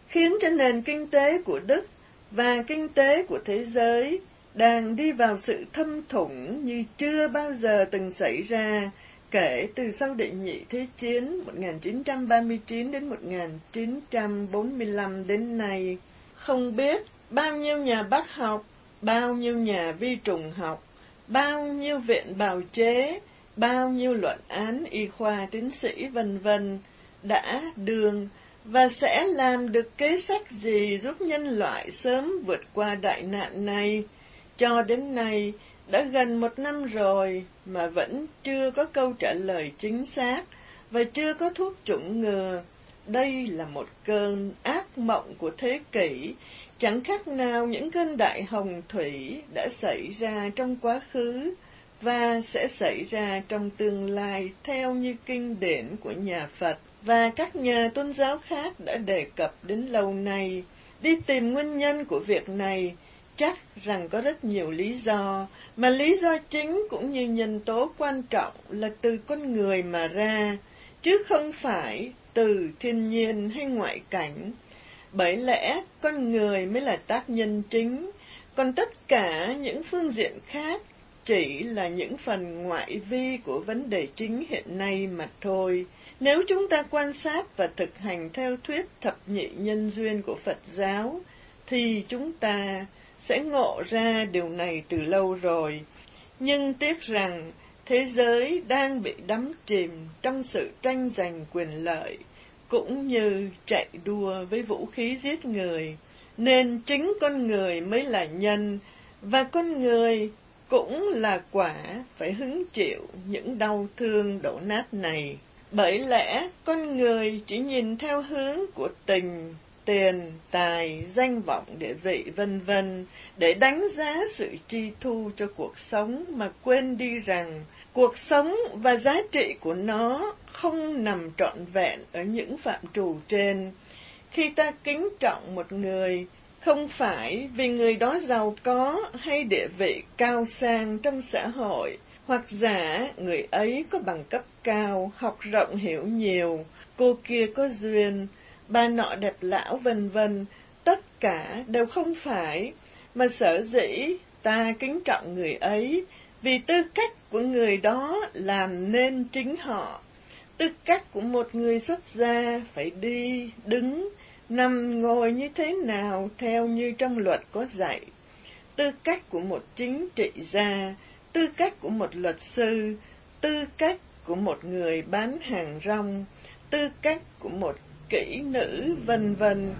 khiến cho nền kinh tế của Đức và kinh tế của thế giới đang đi vào sự thâm thủng như chưa bao giờ từng xảy ra kể từ sau đệ nhị thế chiến một nghìn chín trăm ba mươi chín đến một nghìn chín trăm bốn mươi lăm đến nay. Không biết bao nhiêu nhà bác học, bao nhiêu nhà vi trùng học, bao nhiêu viện bào chế, bao nhiêu luận án y khoa tiến sĩ vân vân đã đường và sẽ làm được kế sách gì giúp nhân loại sớm vượt qua đại nạn này. Cho đến nay đã gần một năm rồi mà vẫn chưa có câu trả lời chính xác và chưa có thuốc chủng ngừa. Đây là một cơn ác mộng của thế kỷ, chẳng khác nào những cơn đại hồng thủy đã xảy ra trong quá khứ và sẽ xảy ra trong tương lai theo như kinh điển của nhà Phật và các nhà tôn giáo khác đã đề cập đến lâu nay. Đi tìm nguyên nhân của việc này chắc rằng có rất nhiều lý do, mà lý do chính cũng như nhân tố quan trọng là từ con người mà ra, chứ không phải từ thiên nhiên hay ngoại cảnh. Bởi lẽ con người mới là tác nhân chính, còn tất cả những phương diện khác chỉ là những phần ngoại vi của vấn đề chính hiện nay mà thôi. Nếu chúng ta quan sát và thực hành theo thuyết thập nhị nhân duyên của Phật giáo, thì chúng ta sẽ ngộ ra điều này từ lâu rồi. Nhưng tiếc rằng thế giới đang bị đắm chìm trong sự tranh giành quyền lợi, cũng như chạy đua với vũ khí giết người, nên chính con người mới là nhân, và con người cũng là quả phải hứng chịu những đau thương đổ nát này. Bởi lẽ con người chỉ nhìn theo hướng của tình, tiền, tài, danh vọng, địa vị vân vân để đánh giá sự chi thu cho cuộc sống, mà quên đi rằng cuộc sống và giá trị của nó không nằm trọn vẹn ở những phạm trù trên. Khi ta kính trọng một người, không phải vì người đó giàu có hay địa vị cao sang trong xã hội, hoặc giả người ấy có bằng cấp cao, học rộng hiểu nhiều, cô kia có duyên, bà nọ đẹp lão vân vân, tất cả đều không phải, mà sở dĩ ta kính trọng người ấy vì tư cách của người đó làm nên chính họ. Tư cách của một người xuất gia phải đi, đứng, nằm, ngồi như thế nào theo như trong luật có dạy. Tư cách của một chính trị gia, tư cách của một luật sư, tư cách của một người bán hàng rong, tư cách của một kỹ nữ vân vân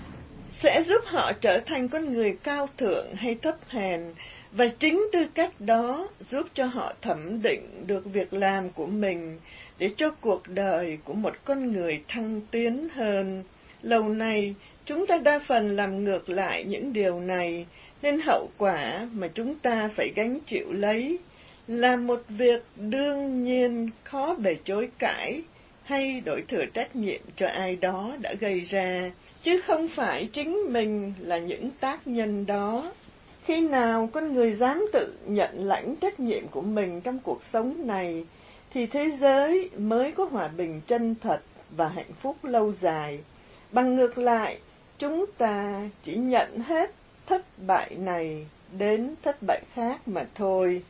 sẽ giúp họ trở thành con người cao thượng hay thấp hèn, và chính tư cách đó giúp cho họ thẩm định được việc làm của mình để cho cuộc đời của một con người thăng tiến hơn. Lâu nay chúng ta đa phần làm ngược lại những điều này, nên hậu quả mà chúng ta phải gánh chịu lấy là một việc đương nhiên khó bề chối cãi hay đổi thừa trách nhiệm cho ai đó đã gây ra, chứ không phải chính mình là những tác nhân đó. Khi nào con người dám tự nhận lãnh trách nhiệm của mình trong cuộc sống này, thì thế giới mới có hòa bình chân thật và hạnh phúc lâu dài. Bằng ngược lại, chúng ta chỉ nhận hết thất bại này đến thất bại khác mà thôi.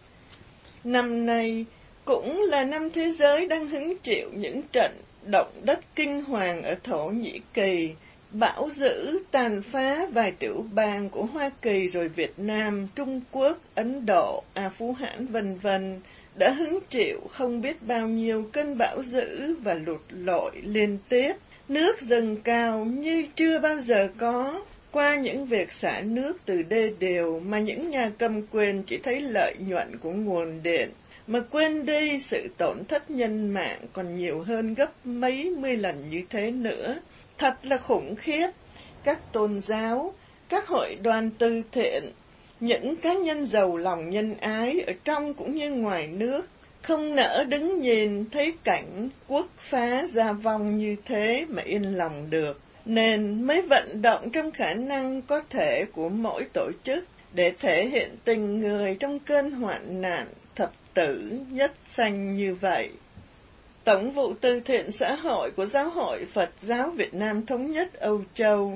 Năm nay cũng là năm thế giới đang hứng chịu những trận động đất kinh hoàng ở Thổ Nhĩ Kỳ, bão dữ tàn phá vài tiểu bang của Hoa Kỳ, rồi Việt Nam, Trung Quốc, Ấn Độ, A Phú Hãn vân vân đã hứng chịu không biết bao nhiêu cơn bão dữ và lụt lội liên tiếp. Nước dâng cao như chưa bao giờ có, qua những việc xả nước từ đê điều mà những nhà cầm quyền chỉ thấy lợi nhuận của nguồn điện, mà quên đi sự tổn thất nhân mạng còn nhiều hơn gấp mấy mươi lần như thế nữa. Thật là khủng khiếp. Các tôn giáo, các hội đoàn từ thiện, những cá nhân giàu lòng nhân ái ở trong cũng như ngoài nước, không nỡ đứng nhìn thấy cảnh quốc phá gia vong như thế mà yên lòng được, nên mới vận động trong khả năng có thể của mỗi tổ chức để thể hiện tình người trong cơn hoạn nạn thập tử nhất sanh như vậy. Tổng vụ từ thiện xã hội của Giáo hội Phật giáo Việt Nam Thống nhất Âu Châu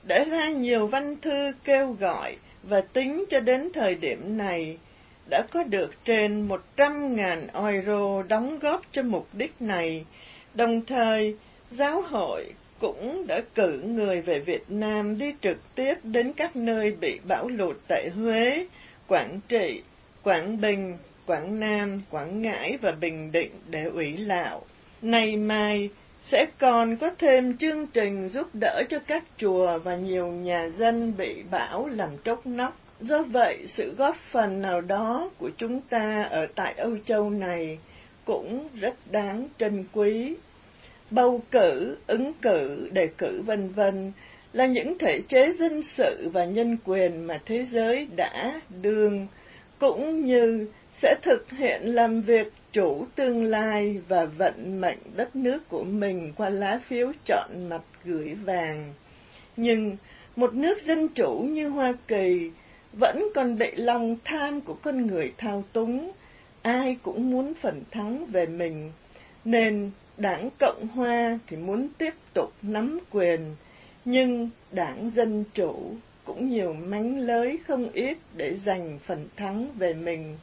đã ra nhiều văn thư kêu gọi và tính cho đến thời điểm này đã có được trên một trăm nghìn euro đóng góp cho mục đích này. Đồng thời, giáo hội cũng đã cử người về Việt Nam đi trực tiếp đến các nơi bị bão lụt tại Huế, Quảng Trị, Quảng Bình, Quảng Nam, Quảng Ngãi và Bình Định để ủy lạo. Nay mai sẽ còn có thêm chương trình giúp đỡ cho các chùa và nhiều nhà dân bị bão làm tróc nóc. Do vậy, sự góp phần nào đó của chúng ta ở tại Âu Châu này cũng rất đáng trân quý. Bầu cử, ứng cử, đề cử vân vân là những thể chế dân sự và nhân quyền mà thế giới đã đương, cũng như sẽ thực hiện làm việc chủ tương lai và vận mệnh đất nước của mình qua lá phiếu chọn mặt gửi vàng. Nhưng một nước dân chủ như Hoa Kỳ vẫn còn bị lòng tham của con người thao túng, ai cũng muốn phần thắng về mình, nên Đảng Cộng Hòa thì muốn tiếp tục nắm quyền, nhưng Đảng Dân Chủ cũng nhiều mánh lới không ít để giành phần thắng về mình.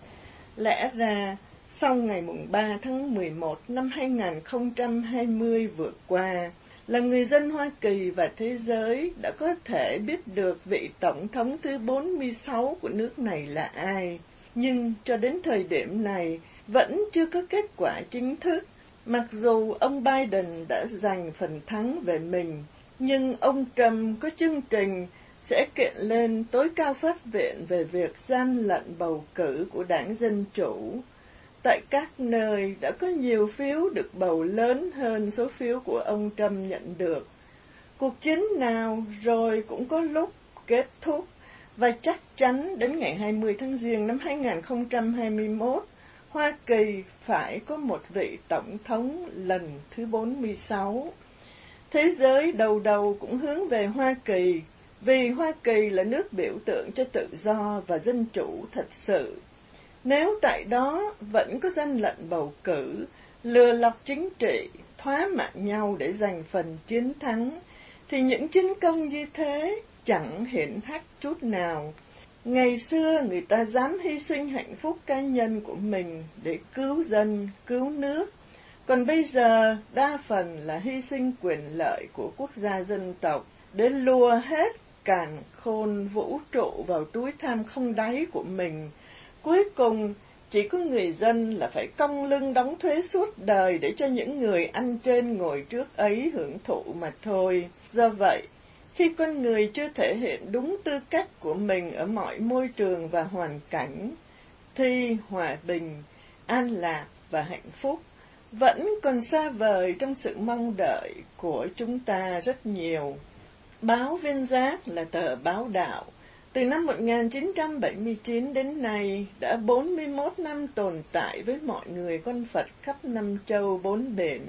Lẽ ra, sau ngày ba tháng mười một năm hai nghìn không trăm hai mươi vừa qua, là người dân Hoa Kỳ và thế giới đã có thể biết được vị Tổng thống thứ bốn mươi sáu của nước này là ai. Nhưng cho đến thời điểm này, vẫn chưa có kết quả chính thức. Mặc dù ông Biden đã giành phần thắng về mình, nhưng ông Trump có chương trình sẽ kiện lên tối cao pháp viện về việc gian lận bầu cử của Đảng Dân Chủ. Tại các nơi đã có nhiều phiếu được bầu lớn hơn số phiếu của ông Trump nhận được. Cuộc chiến nào rồi cũng có lúc kết thúc, và chắc chắn đến ngày hai mươi tháng Giêng năm hai nghìn không trăm hai mươi mốt, Hoa Kỳ phải có một vị tổng thống lần thứ bốn mươi sáu. Thế giới đầu đầu cũng hướng về Hoa Kỳ, vì Hoa Kỳ là nước biểu tượng cho tự do và dân chủ thật sự. Nếu tại đó vẫn có gian lận bầu cử, lừa lọc chính trị, thoá mạ nhau để giành phần chiến thắng, thì những chiến công như thế chẳng hiển hách chút nào. Ngày xưa người ta dám hy sinh hạnh phúc cá nhân của mình để cứu dân, cứu nước. Còn bây giờ đa phần là hy sinh quyền lợi của quốc gia dân tộc để lùa hết càn khôn vũ trụ vào túi tham không đáy của mình. Cuối cùng chỉ có người dân là phải cong lưng đóng thuế suốt đời để cho những người ăn trên ngồi trước ấy hưởng thụ mà thôi. Do vậy, khi con người chưa thể hiện đúng tư cách của mình ở mọi môi trường và hoàn cảnh, thì hòa bình, an lạc và hạnh phúc vẫn còn xa vời trong sự mong đợi của chúng ta rất nhiều. Báo Viên Giác là tờ báo đạo. Từ năm một nghìn chín trăm bảy mươi chín đến nay đã bốn mươi mốt năm tồn tại với mọi người con Phật khắp năm châu bốn bể.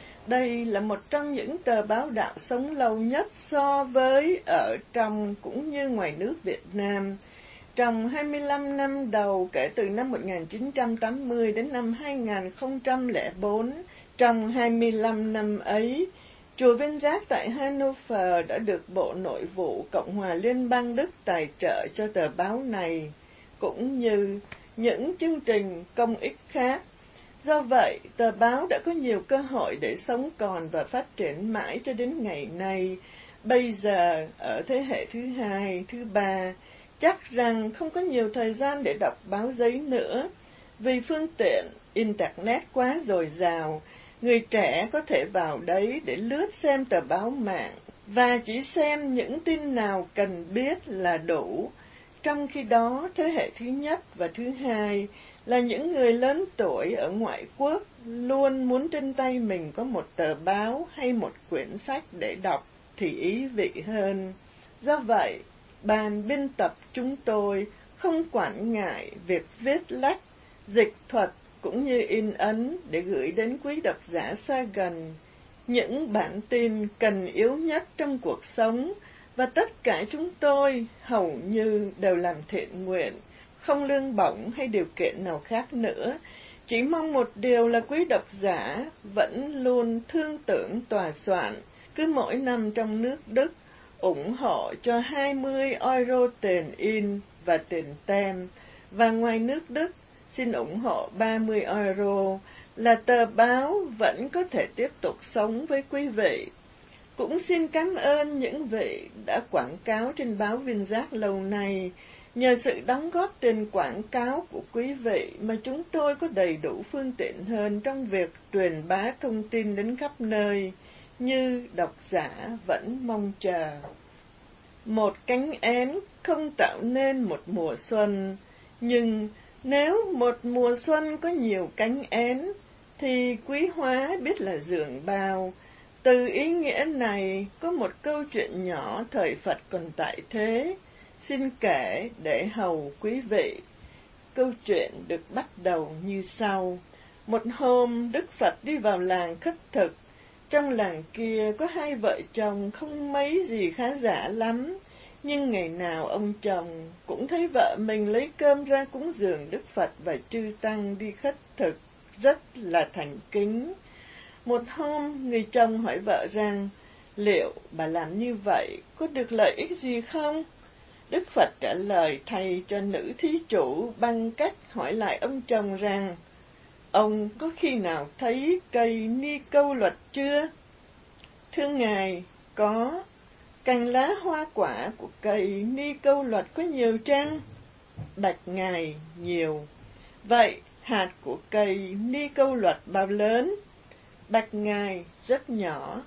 Đây là một trong những tờ báo đạo sống lâu nhất so với ở trong cũng như ngoài nước Việt Nam. Trong hai mươi lăm năm đầu kể từ năm một nghìn chín trăm tám mươi đến năm hai nghìn không trăm lẻ bốn, trong hai mươi lăm năm ấy, Chùa Viên Giác tại Hanover đã được Bộ Nội vụ Cộng hòa Liên bang Đức tài trợ cho tờ báo này, cũng như những chương trình công ích khác. Do vậy, tờ báo đã có nhiều cơ hội để sống còn và phát triển mãi cho đến ngày nay. Bây giờ, ở thế hệ thứ hai, thứ ba, chắc rằng không có nhiều thời gian để đọc báo giấy nữa, vì phương tiện Internet quá dồi dào. Người trẻ có thể vào đấy để lướt xem tờ báo mạng, và chỉ xem những tin nào cần biết là đủ. Trong khi đó, thế hệ thứ nhất và thứ hai là những người lớn tuổi ở ngoại quốc luôn muốn trên tay mình có một tờ báo hay một quyển sách để đọc thì ý vị hơn. Do vậy, ban biên tập chúng tôi không quản ngại việc viết lách, dịch thuật cũng như in ấn để gửi đến quý độc giả xa gần những bản tin cần yếu nhất trong cuộc sống, và tất cả chúng tôi hầu như đều làm thiện nguyện, không lương bổng hay điều kiện nào khác nữa. Chỉ mong một điều là quý độc giả vẫn luôn thương tưởng tòa soạn, cứ mỗi năm trong nước Đức ủng hộ cho hai mươi euro tiền in và tiền tem, và ngoài nước Đức xin ủng hộ ba mươi euro, là tờ báo vẫn có thể tiếp tục sống với quý vị. Cũng xin cảm ơn những vị đã quảng cáo trên báo Viên Giác lâu nay. Nhờ sự đóng góp tiền quảng cáo của quý vị mà chúng tôi có đầy đủ phương tiện hơn trong việc truyền bá thông tin đến khắp nơi, như độc giả vẫn mong chờ. Một cánh én không tạo nên một mùa xuân, nhưng nếu một mùa xuân có nhiều cánh én, thì quý hóa biết là dường bao. Từ ý nghĩa này, có một câu chuyện nhỏ thời Phật còn tại thế, xin kể để hầu quý vị. Câu chuyện được bắt đầu như sau. Một hôm, Đức Phật đi vào làng khất thực. Trong làng kia có hai vợ chồng không mấy gì khá giả lắm, nhưng ngày nào ông chồng cũng thấy vợ mình lấy cơm ra cúng dường Đức Phật và chư tăng đi khất thực, rất là thành kính. Một hôm, người chồng hỏi vợ rằng, liệu bà làm như vậy có được lợi ích gì không? Đức Phật trả lời thay cho nữ thí chủ bằng cách hỏi lại ông chồng rằng, ông có khi nào thấy cây ni câu luật chưa? Thưa Ngài, có. Cành lá hoa quả của cây ni câu luật có nhiều chăng? Bạch Ngài, nhiều. Vậy hạt của cây ni câu luật bao lớn? Bạch Ngài, rất nhỏ.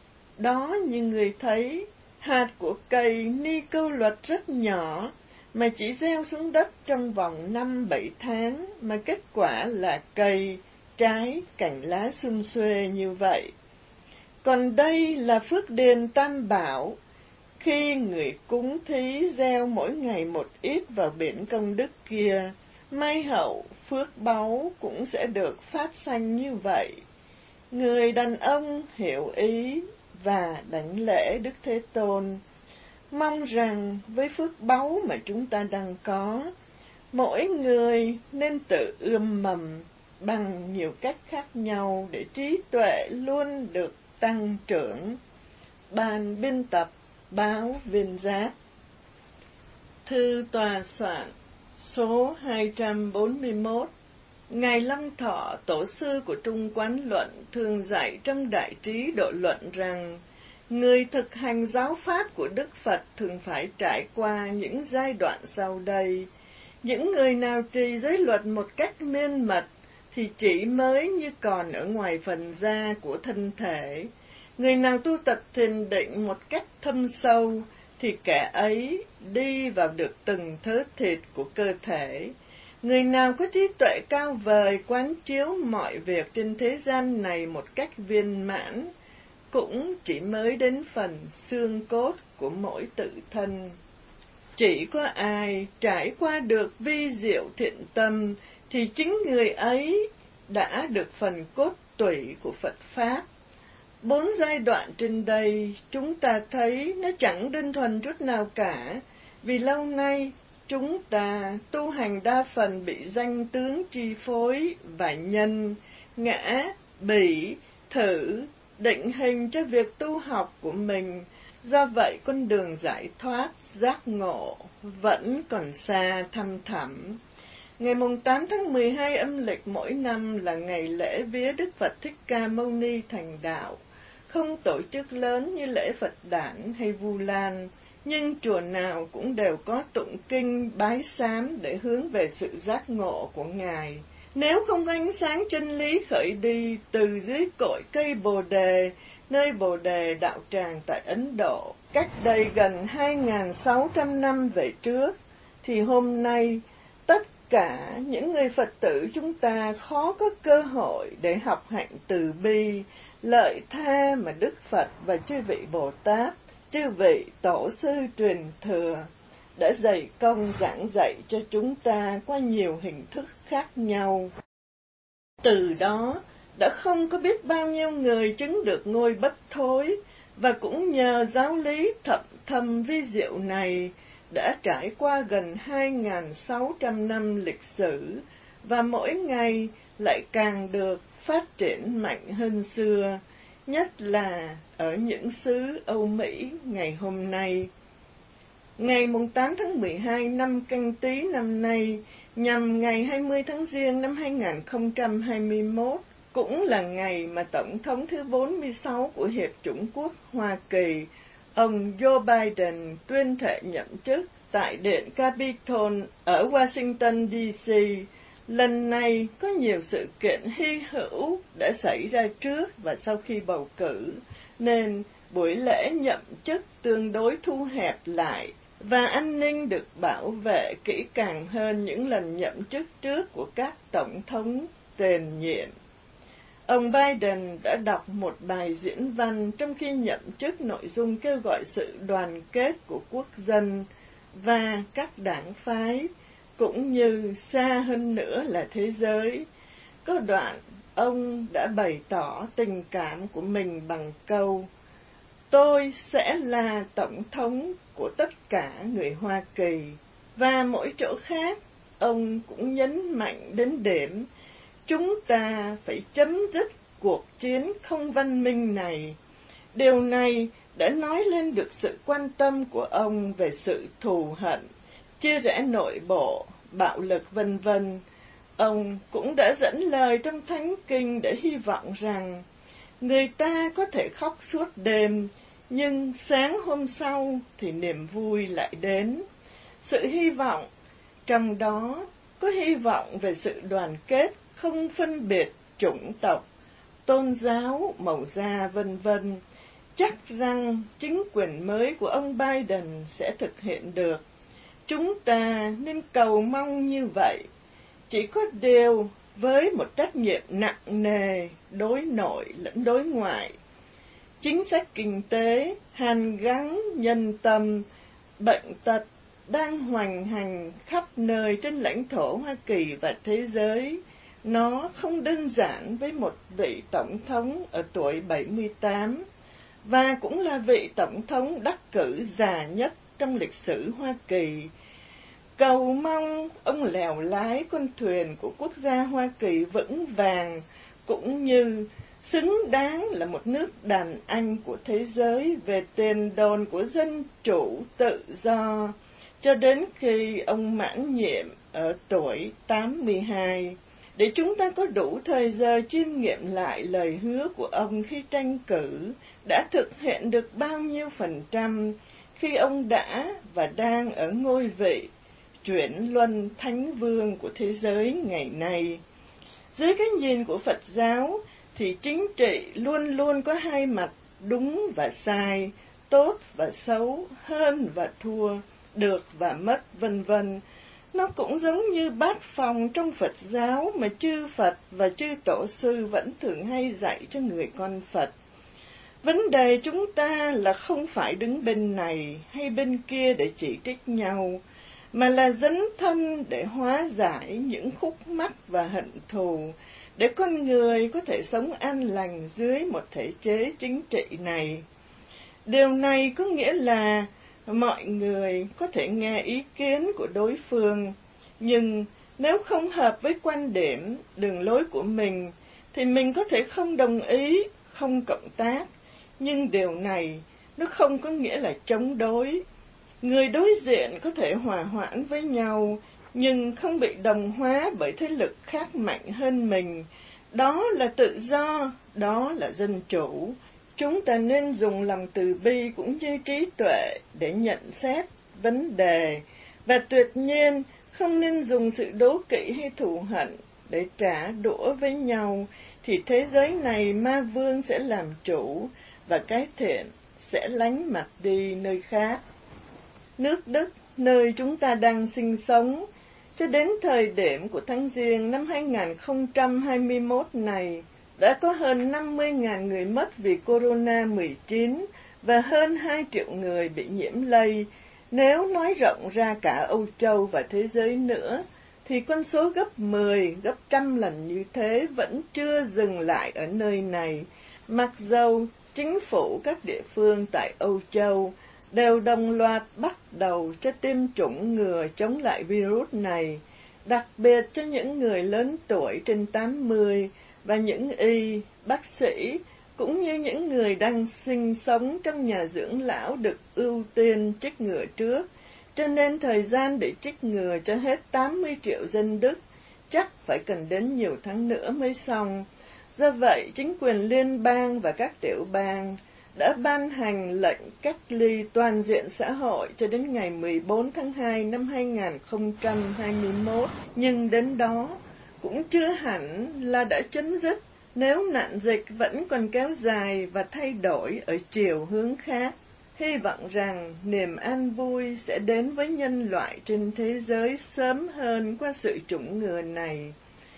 Đó như người thấy, hạt của cây ni câu luật rất nhỏ, mà chỉ gieo xuống đất trong vòng năm bảy tháng, mà kết quả là cây, trái, cành lá sum xuê như vậy. Còn đây là phước điền Tam Bảo, khi người cúng thí gieo mỗi ngày một ít vào biển công đức kia, mai hậu phước báu cũng sẽ được phát sanh như vậy. Người đàn ông hiểu ý và đảnh lễ Đức Thế Tôn, mong rằng với phước báu mà chúng ta đang có, mỗi người nên tự ươm mầm bằng nhiều cách khác nhau để trí tuệ luôn được tăng trưởng. Ban biên tập báo Viên Giác. Thư tòa soạn số hai trăm bốn mươi mốt. Ngài Lâm Thọ, tổ sư của Trung Quán Luận, thường dạy trong Đại Trí Độ Luận rằng, người thực hành giáo pháp của Đức Phật thường phải trải qua những giai đoạn sau đây. Những người nào trì giới luật một cách miên mật thì chỉ mới như còn ở ngoài phần da của thân thể. Người nào tu tập thiền định một cách thâm sâu thì kẻ ấy đi vào được từng thớ thịt của cơ thể. Người nào có trí tuệ cao vời quán chiếu mọi việc trên thế gian này một cách viên mãn, cũng chỉ mới đến phần xương cốt của mỗi tự thân. Chỉ có ai trải qua được vi diệu thiện tâm thì chính người ấy đã được phần cốt tủy của Phật Pháp. Bốn giai đoạn trên đây chúng ta thấy nó chẳng đơn thuần chút nào cả, vì lâu nay chúng ta tu hành đa phần bị danh tướng chi phối và nhân, ngã, bỉ, thử, định hình cho việc tu học của mình. Do vậy con đường giải thoát, giác ngộ vẫn còn xa thăm thẳm. Ngày tám tháng mười hai âm lịch mỗi năm là ngày lễ vía Đức Phật Thích Ca Mâu Ni thành đạo. Không tổ chức lớn như lễ Phật Đản hay Vu Lan, nhưng chùa nào cũng đều có tụng kinh bái sám để hướng về sự giác ngộ của Ngài. Nếu không có ánh sáng chân lý khởi đi từ dưới cội cây Bồ Đề, nơi Bồ Đề đạo tràng tại Ấn Độ, cách đây gần hai nghìn sáu trăm năm về trước, thì hôm nay tất cả những người Phật tử chúng ta khó có cơ hội để học hạnh từ bi, lợi tha mà Đức Phật và chư vị Bồ Tát, chư vị tổ sư truyền thừa đã dày công giảng dạy cho chúng ta qua nhiều hình thức khác nhau. Từ đó đã không có biết bao nhiêu người chứng được ngôi bất thối, và cũng nhờ giáo lý thậm thâm vi diệu này đã trải qua gần hai nghìn sáu trăm năm lịch sử, và mỗi ngày lại càng được phát triển mạnh hơn xưa. nhất là ở những xứ Âu Mỹ ngày hôm nay. Ngày tám tháng mười hai năm Canh Tý năm nay, nhằm ngày hai mươi tháng Giêng năm hai nghìn không trăm hai mươi mốt, cũng là ngày mà Tổng thống thứ bốn mươi sáu của Hiệp chủng quốc Hoa Kỳ, ông Joe Biden tuyên thệ nhậm chức tại Điện Capitol ở Washington, D C Lần này có nhiều sự kiện hy hữu đã xảy ra trước và sau khi bầu cử, nên buổi lễ nhậm chức tương đối thu hẹp lại và an ninh được bảo vệ kỹ càng hơn những lần nhậm chức trước của các tổng thống tiền nhiệm. Ông Biden đã đọc một bài diễn văn trong khi nhậm chức, nội dung kêu gọi sự đoàn kết của quốc dân và các đảng phái, cũng như xa hơn nữa là thế giới. Có đoạn ông đã bày tỏ tình cảm của mình bằng câu: "Tôi sẽ là tổng thống của tất cả người Hoa Kỳ." Và mỗi chỗ khác, ông cũng nhấn mạnh đến điểm chúng ta phải chấm dứt cuộc chiến không văn minh này. Điều này đã nói lên được sự quan tâm của ông về sự thù hận, chia rẽ nội bộ, bạo lực vân vân. Ông cũng đã dẫn lời trong Thánh Kinh để hy vọng rằng người ta có thể khóc suốt đêm, nhưng sáng hôm sau thì niềm vui lại đến. Sự hy vọng, trong đó có hy vọng về sự đoàn kết không phân biệt chủng tộc, tôn giáo, màu da vân vân. Chắc rằng chính quyền mới của ông Biden sẽ thực hiện được. Chúng ta nên cầu mong như vậy. Chỉ có điều với một trách nhiệm nặng nề đối nội lẫn đối ngoại. Chính sách kinh tế, hàn gắn nhân tâm, bệnh tật đang hoành hành khắp nơi trên lãnh thổ Hoa Kỳ và thế giới. Nó không đơn giản với một vị tổng thống ở tuổi bảy mươi tám, và cũng là vị tổng thống đắc cử già nhất trong lịch sử Hoa Kỳ. Cầu mong ông lèo lái con thuyền của quốc gia Hoa Kỳ vững vàng, cũng như xứng đáng là một nước đàn anh của thế giới về tiền đồn của dân chủ tự do, cho đến khi ông mãn nhiệm ở tuổi tám mươi hai, để chúng ta có đủ thời giờ chiêm nghiệm lại lời hứa của ông khi tranh cử đã thực hiện được bao nhiêu phần trăm khi ông đã và đang ở ngôi vị chuyển luân thánh vương của thế giới ngày nay. Dưới cái nhìn của Phật giáo thì chính trị luôn luôn có hai mặt, đúng và sai, tốt và xấu, hơn và thua, được và mất, vân vân. Nó cũng giống như bát phòng trong Phật giáo mà chư Phật và chư Tổ sư vẫn thường hay dạy cho người con Phật. Vấn đề chúng ta là không phải đứng bên này hay bên kia để chỉ trích nhau, mà là dấn thân để hóa giải những khúc mắc và hận thù, để con người có thể sống an lành dưới một thể chế chính trị này. Điều này có nghĩa là mọi người có thể nghe ý kiến của đối phương, nhưng nếu không hợp với quan điểm, đường lối của mình, thì mình có thể không đồng ý, không cộng tác. Nhưng điều này nó không có nghĩa là chống đối. Người đối diện có thể hòa hoãn với nhau, nhưng không bị đồng hóa bởi thế lực khác mạnh hơn mình. Đó là tự do, đó là dân chủ. Chúng ta nên dùng lòng từ bi cũng như trí tuệ để nhận xét vấn đề, và tuyệt nhiên không nên dùng sự đố kỵ hay thù hận để trả đũa với nhau, thì thế giới này ma vương sẽ làm chủ và cái thiện sẽ lánh mặt đi nơi khác. Nước Đức, nơi chúng ta đang sinh sống, cho đến thời điểm của tháng Giêng năm hai nghìn không trăm hai mươi mốt này, đã có hơn năm mươi nghìn người mất vì corona mười chín và hơn hai triệu người bị nhiễm lây. Nếu nói rộng ra cả Âu Châu và thế giới nữa, thì con số gấp mười, gấp trăm lần như thế vẫn chưa dừng lại ở nơi này. Mặc dầu chính phủ các địa phương tại Âu Châu đều đồng loạt bắt đầu cho tiêm chủng ngừa chống lại virus này, đặc biệt cho những người lớn tuổi trên tám mươi và những y, bác sĩ cũng như những người đang sinh sống trong nhà dưỡng lão được ưu tiên trích ngừa trước, cho nên thời gian để trích ngừa cho hết tám mươi triệu dân Đức chắc phải cần đến nhiều tháng nữa mới xong. Do vậy, chính quyền liên bang và các tiểu bang đã ban hành lệnh cách ly toàn diện xã hội cho đến ngày mười bốn tháng hai năm hai nghìn không trăm hai mươi mốt, nhưng đến đó cũng chưa hẳn là đã chấm dứt nếu nạn dịch vẫn còn kéo dài và thay đổi ở chiều hướng khác. Hy vọng rằng niềm an vui sẽ đến với nhân loại trên thế giới sớm hơn qua sự chủng ngừa này.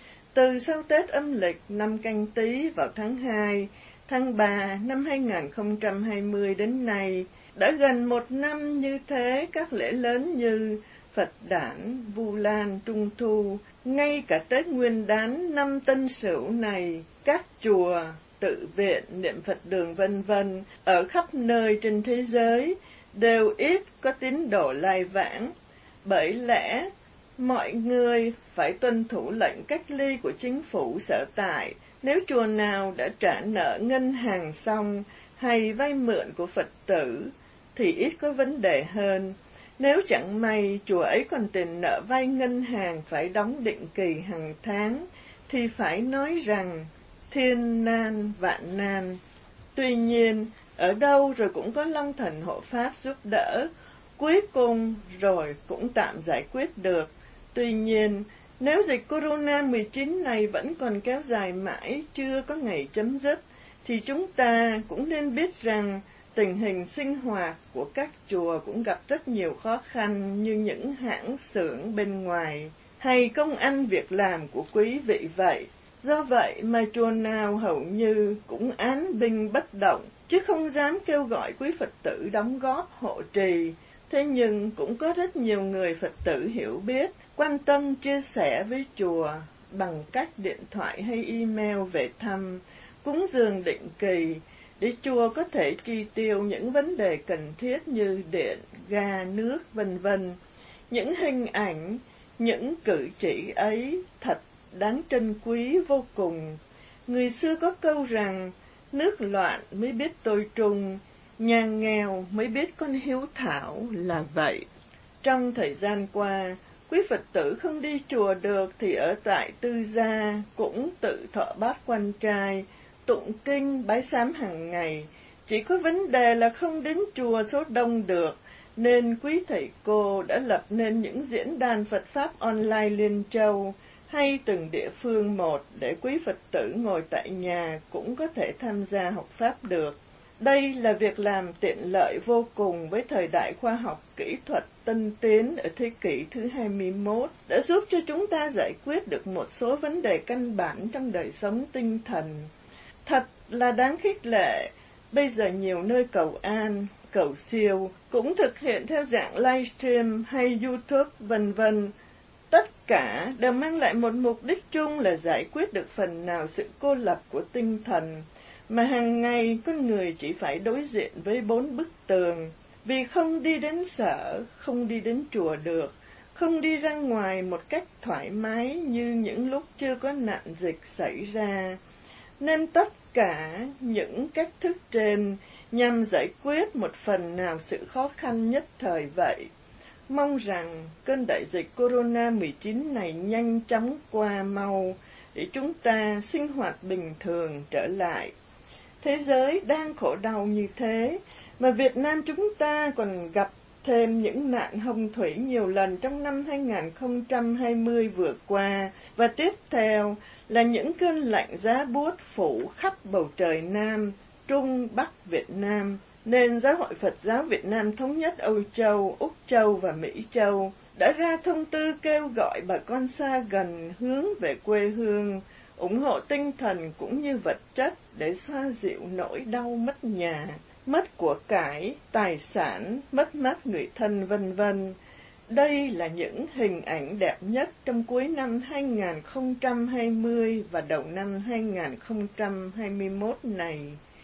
Từ sau Tết âm lịch năm Canh Tý vào tháng hai, tháng ba năm hai nghìn không trăm hai mươi đến nay, đã gần một năm như thế, các lễ lớn như Phật đản, Vu Lan, Trung Thu, ngay cả Tết Nguyên đán năm Tân Sửu này, các chùa, tự viện, niệm Phật đường vân vân ở khắp nơi trên thế giới đều ít có tín đồ lai vãng. Bởi lẽ mọi người phải tuân thủ lệnh cách ly của chính phủ sở tại. Nếu chùa nào đã trả nợ ngân hàng xong hay vay mượn của Phật tử thì ít có vấn đề hơn. Nếu chẳng may chùa ấy còn tiền nợ vay ngân hàng phải đóng định kỳ hàng tháng thì phải nói rằng thiên nan vạn nan. Tuy nhiên, ở đâu rồi cũng có Long Thần hộ Pháp giúp đỡ, cuối cùng rồi cũng tạm giải quyết được. Tuy nhiên, nếu dịch corona mười chín này vẫn còn kéo dài mãi, chưa có ngày chấm dứt, thì chúng ta cũng nên biết rằng tình hình sinh hoạt của các chùa cũng gặp rất nhiều khó khăn như những hãng xưởng bên ngoài, hay công ăn việc làm của quý vị vậy. Do vậy mà chùa nào hầu như cũng án binh bất động, chứ không dám kêu gọi quý Phật tử đóng góp hộ trì. Thế nhưng cũng có rất nhiều người Phật tử hiểu biết, quan tâm chia sẻ với chùa bằng cách điện thoại hay email về thăm, cúng dường định kỳ, để chùa có thể chi tiêu những vấn đề cần thiết như điện, ga, nước, vân vân. Những hình ảnh, những cử chỉ ấy thật đáng trân quý vô cùng. Người xưa có câu rằng, nước loạn mới biết tôi trung, nhà nghèo mới biết con hiếu thảo là vậy. Trong thời gian qua, quý Phật tử không đi chùa được thì ở tại tư gia cũng tự thọ bát quan trai, tụng kinh, bái sám hàng ngày. Chỉ có vấn đề là không đến chùa số đông được, nên quý thầy cô đã lập nên những diễn đàn Phật Pháp online liên châu, hay từng địa phương một để quý Phật tử ngồi tại nhà cũng có thể tham gia học Pháp được. Đây là việc làm tiện lợi vô cùng với thời đại khoa học kỹ thuật tân tiến ở thế kỷ thứ hai mươi mốt, đã giúp cho chúng ta giải quyết được một số vấn đề căn bản trong đời sống tinh thần. Thật là đáng khích lệ, bây giờ nhiều nơi cầu an, cầu siêu cũng thực hiện theo dạng livestream hay YouTube vân vân. Tất cả đều mang lại một mục đích chung là giải quyết được phần nào sự cô lập của tinh thần, mà hàng ngày con người chỉ phải đối diện với bốn bức tường, vì không đi đến sở, không đi đến chùa được, không đi ra ngoài một cách thoải mái như những lúc chưa có nạn dịch xảy ra. Nên tất cả những cách thức trên nhằm giải quyết một phần nào sự khó khăn nhất thời vậy. Mong rằng cơn đại dịch corona mười chín này nhanh chóng qua mau để chúng ta sinh hoạt bình thường trở lại. Thế giới đang khổ đau như thế, mà Việt Nam chúng ta còn gặp thêm những nạn hồng thủy nhiều lần trong năm hai nghìn không trăm hai mươi vừa qua, và tiếp theo là những cơn lạnh giá buốt phủ khắp bầu trời Nam, Trung, Bắc Việt Nam, nên Giáo hội Phật giáo Việt Nam Thống nhất Âu Châu, Úc Châu và Mỹ Châu đã ra thông tư kêu gọi bà con xa gần hướng về quê hương, ủng hộ tinh thần cũng như vật chất để xoa dịu nỗi đau mất nhà, mất của cải, tài sản, mất mát người thân vân vân. Đây là những hình ảnh đẹp nhất trong cuối năm hai nghìn không trăm hai mươi và đầu năm hai nghìn không trăm hai mươi mốt này,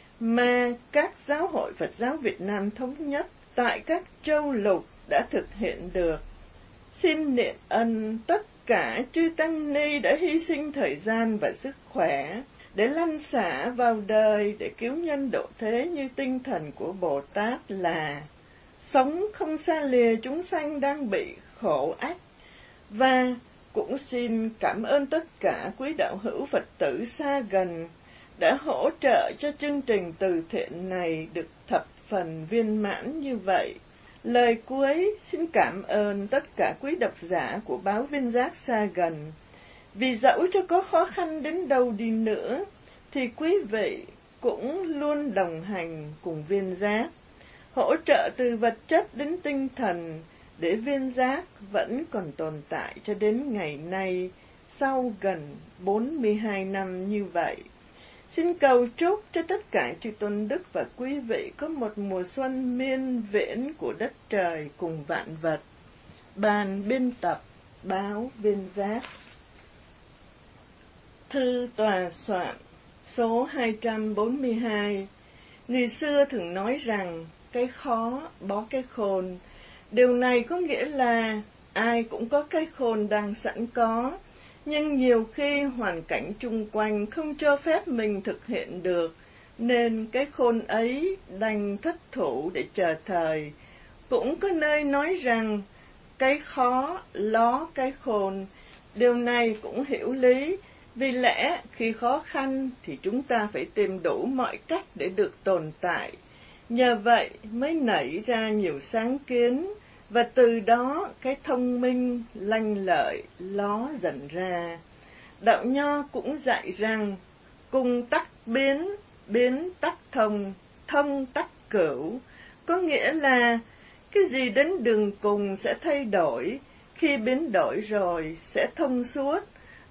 mà các giáo hội Phật giáo Việt Nam Thống nhất tại các châu lục đã thực hiện được. Xin niệm ân tất cả chư tăng ni đã hy sinh thời gian và sức khỏe để lăn xả vào đời để cứu nhân độ thế như tinh thần của Bồ Tát là sống không xa lìa chúng sanh đang bị khổ ách. Và cũng xin cảm ơn tất cả quý đạo hữu Phật tử xa gần đã hỗ trợ cho chương trình từ thiện này được thập phần viên mãn như vậy. Lời cuối xin cảm ơn tất cả quý độc giả của báo Viên Giác xa gần, vì dẫu cho có khó khăn đến đâu đi nữa thì quý vị cũng luôn đồng hành cùng Viên Giác, hỗ trợ từ vật chất đến tinh thần để Viên Giác vẫn còn tồn tại cho đến ngày nay sau gần bốn mươi hai năm như vậy. Xin cầu chúc cho tất cả chư tôn đức và quý vị có một mùa xuân miên viễn của đất trời cùng vạn vật. Ban biên tập báo Viên Giác. Thư tòa soạn số hai trăm bốn mươi hai. Người xưa thường nói rằng cái khó bó cái khôn. Điều này có nghĩa là ai cũng có cái khôn đang sẵn có, nhưng nhiều khi hoàn cảnh chung quanh không cho phép mình thực hiện được, nên cái khôn ấy đành thất thủ để chờ thời. Cũng có nơi nói rằng cái khó ló cái khôn. Điều này cũng hiểu lý, vì lẽ khi khó khăn thì chúng ta phải tìm đủ mọi cách để được tồn tại. Nhờ vậy mới nảy ra nhiều sáng kiến, và từ đó cái thông minh, lanh lợi ló dần ra. Đạo Nho cũng dạy rằng cùng tắc biến, biến tắc thông, thông tắc cửu, có nghĩa là cái gì đến đường cùng sẽ thay đổi, khi biến đổi rồi sẽ thông suốt,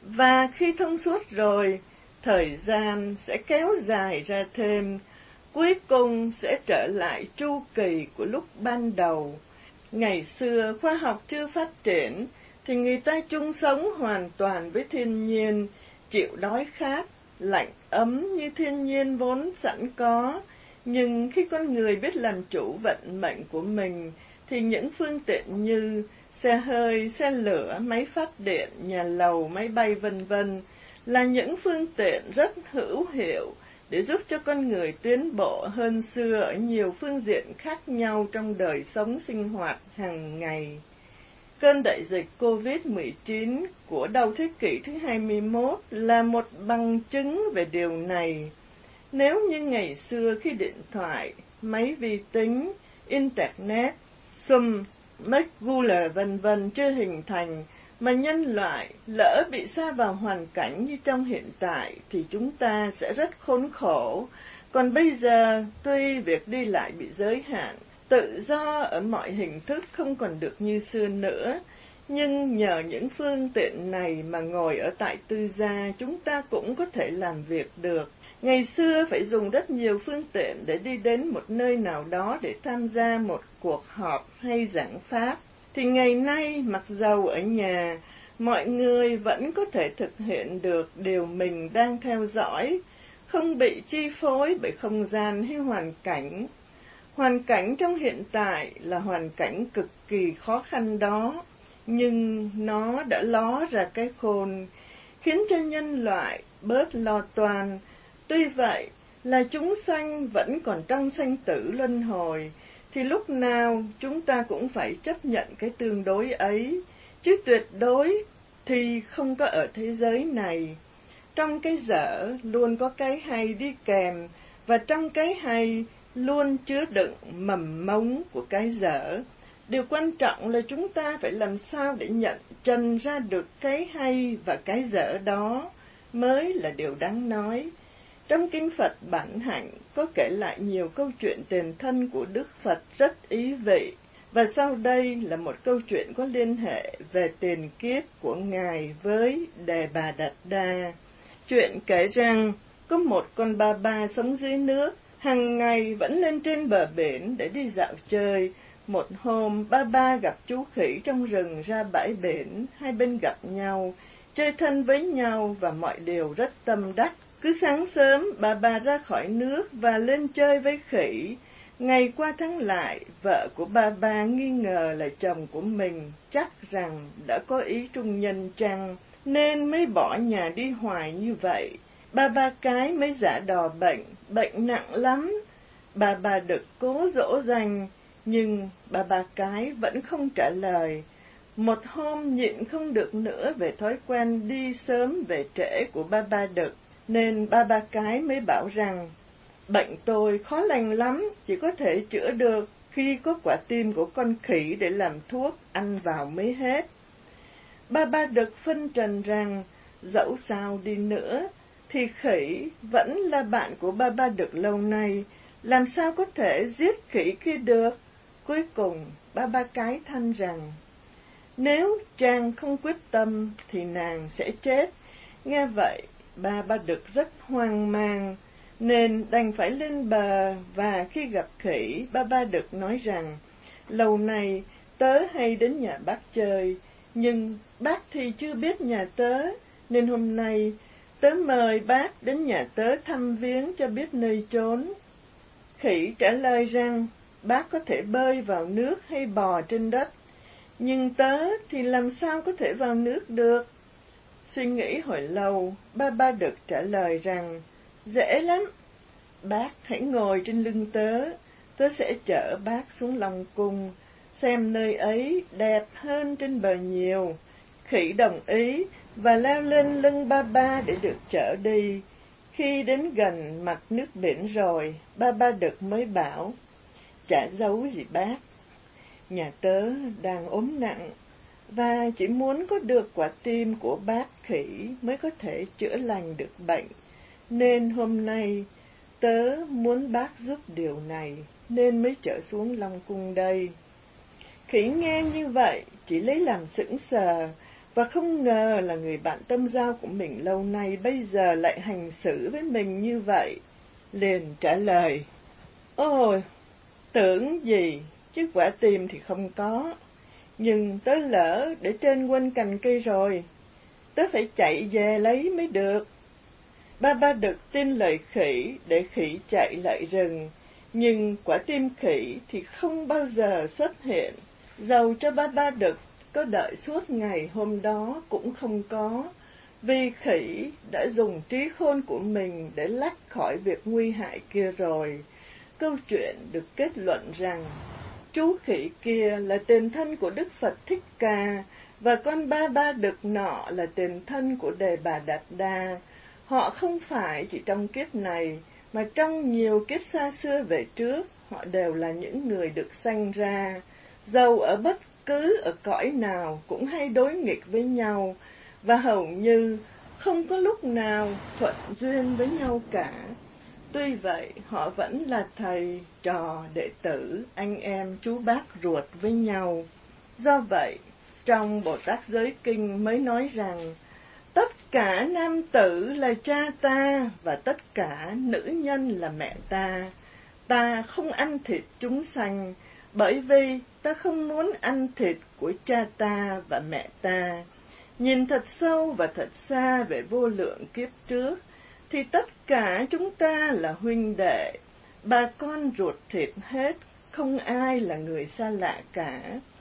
và khi thông suốt rồi, thời gian sẽ kéo dài ra thêm, cuối cùng sẽ trở lại chu kỳ của lúc ban đầu. Ngày xưa khoa học chưa phát triển, thì người ta chung sống hoàn toàn với thiên nhiên, chịu đói khát, lạnh ấm như thiên nhiên vốn sẵn có. Nhưng khi con người biết làm chủ vận mệnh của mình, thì những phương tiện như xe hơi, xe lửa, máy phát điện, nhà lầu, máy bay vân vân là những phương tiện rất hữu hiệu để giúp cho con người tiến bộ hơn xưa ở nhiều phương diện khác nhau trong đời sống sinh hoạt hàng ngày. Cơn đại dịch covid mười chín của đầu thế kỷ thứ hai mươi mốt là một bằng chứng về điều này. Nếu như ngày xưa khi điện thoại, máy vi tính, internet, Zoom, Messenger vân vân chưa hình thành, mà nhân loại lỡ bị sa vào hoàn cảnh như trong hiện tại thì chúng ta sẽ rất khốn khổ. Còn bây giờ, tuy việc đi lại bị giới hạn, tự do ở mọi hình thức không còn được như xưa nữa, nhưng nhờ những phương tiện này mà ngồi ở tại tư gia chúng ta cũng có thể làm việc được. Ngày xưa phải dùng rất nhiều phương tiện để đi đến một nơi nào đó để tham gia một cuộc họp hay giảng pháp, thì ngày nay mặc dầu ở nhà, mọi người vẫn có thể thực hiện được điều mình đang theo dõi, không bị chi phối bởi không gian hay hoàn cảnh. Hoàn cảnh trong hiện tại là hoàn cảnh cực kỳ khó khăn đó, nhưng nó đã ló ra cái khôn, khiến cho nhân loại bớt lo toan. Tuy vậy là chúng sanh vẫn còn trong sanh tử luân hồi, thì lúc nào chúng ta cũng phải chấp nhận cái tương đối ấy, chứ tuyệt đối thì không có ở thế giới này. Trong cái dở luôn có cái hay đi kèm, và trong cái hay luôn chứa đựng mầm mống của cái dở. Điều quan trọng là chúng ta phải làm sao để nhận chân ra được cái hay và cái dở đó mới là điều đáng nói. Trong Kinh Phật Bản Hạnh có kể lại nhiều câu chuyện tiền thân của Đức Phật rất ý vị, và sau đây là một câu chuyện có liên hệ về tiền kiếp của Ngài với Đề Bà Đạt Đa. Chuyện kể rằng có một con ba ba sống dưới nước, hàng ngày vẫn lên trên bờ biển để đi dạo chơi. Một hôm, ba ba gặp chú khỉ trong rừng ra bãi biển, hai bên gặp nhau, chơi thân với nhau và mọi điều rất tâm đắc. Cứ sáng sớm, bà bà ra khỏi nước và lên chơi với khỉ. Ngày qua tháng lại, vợ của bà bà nghi ngờ là chồng của mình chắc rằng đã có ý trung nhân chăng, nên mới bỏ nhà đi hoài như vậy. Ba ba cái mới giả đò bệnh, bệnh nặng lắm. Bà bà Đực cố dỗ dành, nhưng bà ba cái vẫn không trả lời. Một hôm nhịn không được nữa về thói quen đi sớm về trễ của ba ba Đực, nên ba ba cái mới bảo rằng, bệnh tôi khó lành lắm, chỉ có thể chữa được khi có quả tim của con khỉ để làm thuốc, ăn vào mới hết. Ba ba Đực phân trần rằng, dẫu sao đi nữa, thì khỉ vẫn là bạn của ba ba Đực lâu nay, làm sao có thể giết khỉ kia được. Cuối cùng, ba ba cái than rằng, nếu Trang không quyết tâm thì nàng sẽ chết. Nghe vậy, ba ba Đực rất hoang mang, nên đành phải lên bờ, và khi gặp khỉ, ba ba Đực nói rằng, lâu nay tớ hay đến nhà bác chơi, nhưng bác thì chưa biết nhà tớ, nên hôm nay tớ mời bác đến nhà tớ thăm viếng cho biết nơi trốn. Khỉ trả lời rằng, bác có thể bơi vào nước hay bò trên đất, nhưng tớ thì làm sao có thể vào nước được. Suy nghĩ hồi lâu, ba ba Đực trả lời rằng, dễ lắm, bác hãy ngồi trên lưng tớ, tớ sẽ chở bác xuống Long Cung, xem nơi ấy đẹp hơn trên bờ nhiều. Khỉ đồng ý và leo lên lưng ba ba để được chở đi. Khi đến gần mặt nước biển rồi, ba ba Đực mới bảo, chả giấu gì bác, nhà tớ đang ốm nặng, và chỉ muốn có được quả tim của bác khỉ mới có thể chữa lành được bệnh, nên hôm nay tớ muốn bác giúp điều này, nên mới trở xuống Long Cung đây. Khỉ nghe như vậy, chỉ lấy làm sững sờ, và không ngờ là người bạn tâm giao của mình lâu nay bây giờ lại hành xử với mình như vậy. Liền trả lời, ôi, tưởng gì, chứ quả tim thì không có, nhưng tớ lỡ để trên quanh cành cây rồi, tớ phải chạy về lấy mới được. Ba ba Đực tin lời khỉ để khỉ chạy lại rừng, nhưng quả tim khỉ thì không bao giờ xuất hiện, dầu cho ba ba Đực có đợi suốt ngày hôm đó cũng không có, vì khỉ đã dùng trí khôn của mình để lách khỏi việc nguy hại kia rồi. Câu chuyện được kết luận rằng, chú khỉ kia là tiền thân của Đức Phật Thích Ca, và con ba ba Đực nọ là tiền thân của Đề Bà Đạt Đa. Họ không phải chỉ trong kiếp này, mà trong nhiều kiếp xa xưa về trước, họ đều là những người được sanh ra, dầu ở bất cứ ở cõi nào cũng hay đối nghịch với nhau, và hầu như không có lúc nào thuận duyên với nhau cả. Tuy vậy, họ vẫn là thầy, trò, đệ tử, anh em, chú bác ruột với nhau. Do vậy, trong Bồ Tát Giới Kinh mới nói rằng, tất cả nam tử là cha ta, và tất cả nữ nhân là mẹ ta. Ta không ăn thịt chúng sanh, bởi vì ta không muốn ăn thịt của cha ta và mẹ ta. Nhìn thật sâu và thật xa về vô lượng kiếp trước, thì tất cả chúng ta là huynh đệ, bà con ruột thịt hết, không ai là người xa lạ cả.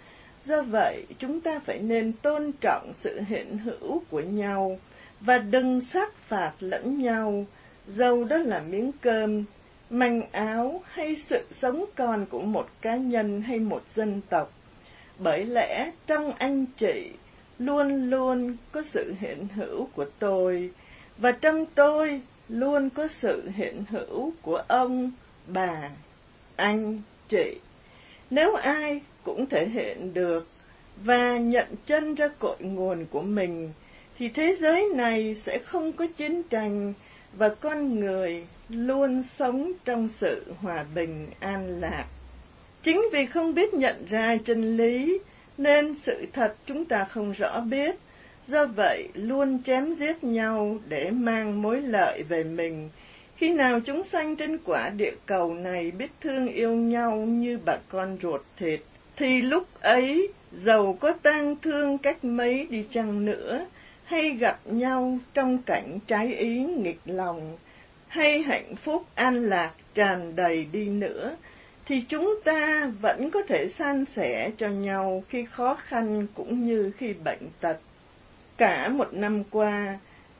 Do vậy, chúng ta phải nên tôn trọng sự hiện hữu của nhau, và đừng sát phạt lẫn nhau, dầu đó là miếng cơm, manh áo hay sự sống còn của một cá nhân hay một dân tộc. Bởi lẽ trong anh chị luôn luôn có sự hiện hữu của tôi, và trong tôi luôn có sự hiện hữu của ông, bà, anh, chị. Nếu ai cũng thể hiện được và nhận chân ra cội nguồn của mình, thì thế giới này sẽ không có chiến tranh, và con người luôn sống trong sự hòa bình an lạc. Chính vì không biết nhận ra chân lý, nên sự thật chúng ta không rõ biết, do vậy luôn chém giết nhau để mang mối lợi về mình. Khi nào chúng sanh trên quả địa cầu này biết thương yêu nhau như bà con ruột thịt, thì lúc ấy dầu có tang thương cách mấy đi chăng nữa, hay gặp nhau trong cảnh trái ý nghịch lòng, hay hạnh phúc an lạc tràn đầy đi nữa, thì chúng ta vẫn có thể san sẻ cho nhau khi khó khăn cũng như khi bệnh tật. Cả một năm qua,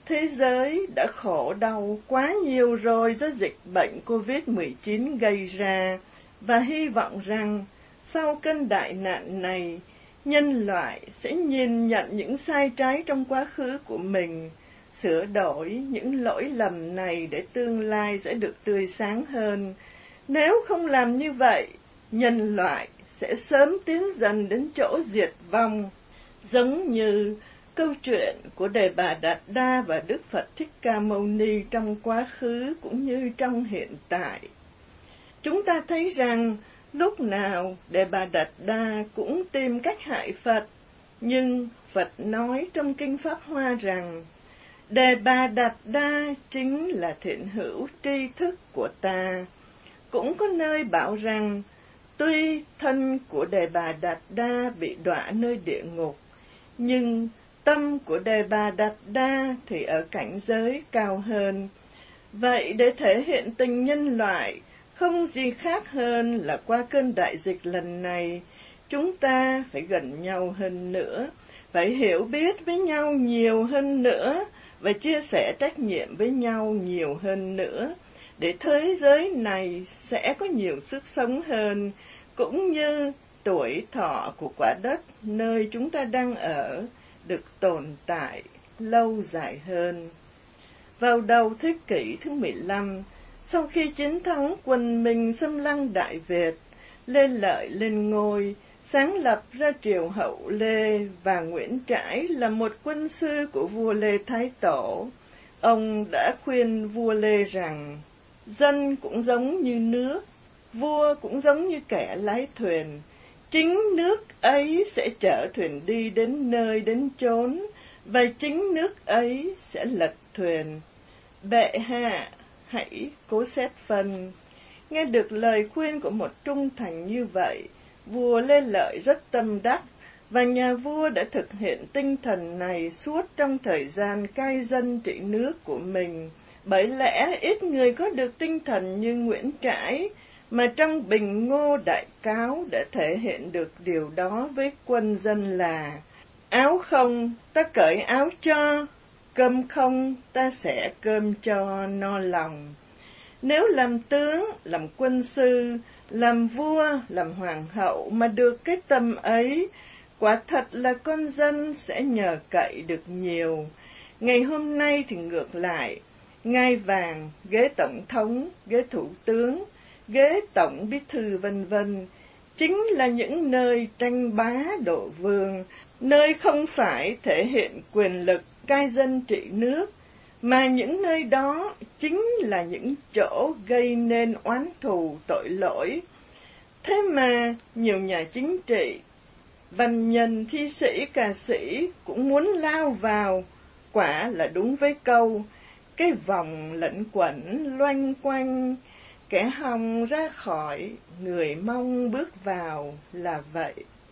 thế giới đã khổ đau quá nhiều rồi do dịch bệnh covid mười chín gây ra, và hy vọng rằng sau cơn đại nạn này, nhân loại sẽ nhìn nhận những sai trái trong quá khứ của mình, sửa đổi những lỗi lầm này để tương lai sẽ được tươi sáng hơn. Nếu không làm như vậy, nhân loại sẽ sớm tiến dần đến chỗ diệt vong, giống như câu chuyện của Đề Bà Đạt Đa và Đức Phật Thích Ca Mâu Ni trong quá khứ cũng như trong hiện tại. Chúng ta thấy rằng lúc nào Đề Bà Đạt Đa cũng tìm cách hại Phật, nhưng Phật nói trong Kinh Pháp Hoa rằng Đề Bà Đạt Đa chính là thiện hữu tri thức của ta. Cũng có nơi bảo rằng tuy thân của Đề Bà Đạt Đa bị đọa nơi địa ngục, nhưng tâm của Đề Bà Đạt Đa thì ở cảnh giới cao hơn. Vậy để thể hiện tình nhân loại không gì khác hơn là qua cơn đại dịch lần này, chúng ta phải gần nhau hơn nữa, phải hiểu biết với nhau nhiều hơn nữa, và chia sẻ trách nhiệm với nhau nhiều hơn nữa, để thế giới này sẽ có nhiều sức sống hơn, cũng như tuổi thọ của quả đất nơi chúng ta đang ở được tồn tại lâu dài hơn. Vào đầu thế kỷ thứ mười lăm, sau khi chiến thắng quân Minh xâm lăng Đại Việt, Lê Lợi lên ngôi, sáng lập ra triều Hậu Lê, và Nguyễn Trãi là một quân sư của vua Lê Thái Tổ. Ông đã khuyên vua Lê rằng, dân cũng giống như nước, vua cũng giống như kẻ lái thuyền, chính nước ấy sẽ chở thuyền đi đến nơi đến chốn, và chính nước ấy sẽ lật thuyền. Bệ hạ hãy cố xét phân. Nghe được lời khuyên của một trung thành như vậy, vua Lê Lợi rất tâm đắc, và nhà vua đã thực hiện tinh thần này suốt trong thời gian cai dân trị nước của mình. Bởi lẽ ít người có được tinh thần như Nguyễn Trãi, mà trong Bình Ngô Đại Cáo đã thể hiện được điều đó với quân dân là: áo không ta cởi áo cho, cơm không ta sẽ cơm cho no lòng. Nếu làm tướng, làm quân sư, làm vua, làm hoàng hậu mà được cái tâm ấy, quả thật là con dân sẽ nhờ cậy được nhiều. Ngày hôm nay thì ngược lại, ngai vàng, ghế tổng thống, ghế thủ tướng, ghế tổng bí thư vân vân chính là những nơi tranh bá độ vương, nơi không phải thể hiện quyền lực cai dân trị nước, mà những nơi đó chính là những chỗ gây nên oán thù tội lỗi. Thế mà nhiều nhà chính trị, văn nhân, thi sĩ, ca sĩ cũng muốn lao vào, quả là đúng với câu cái vòng lẫn quẩn loanh quanh, kẻ hòng ra khỏi, người mong bước vào là vậy.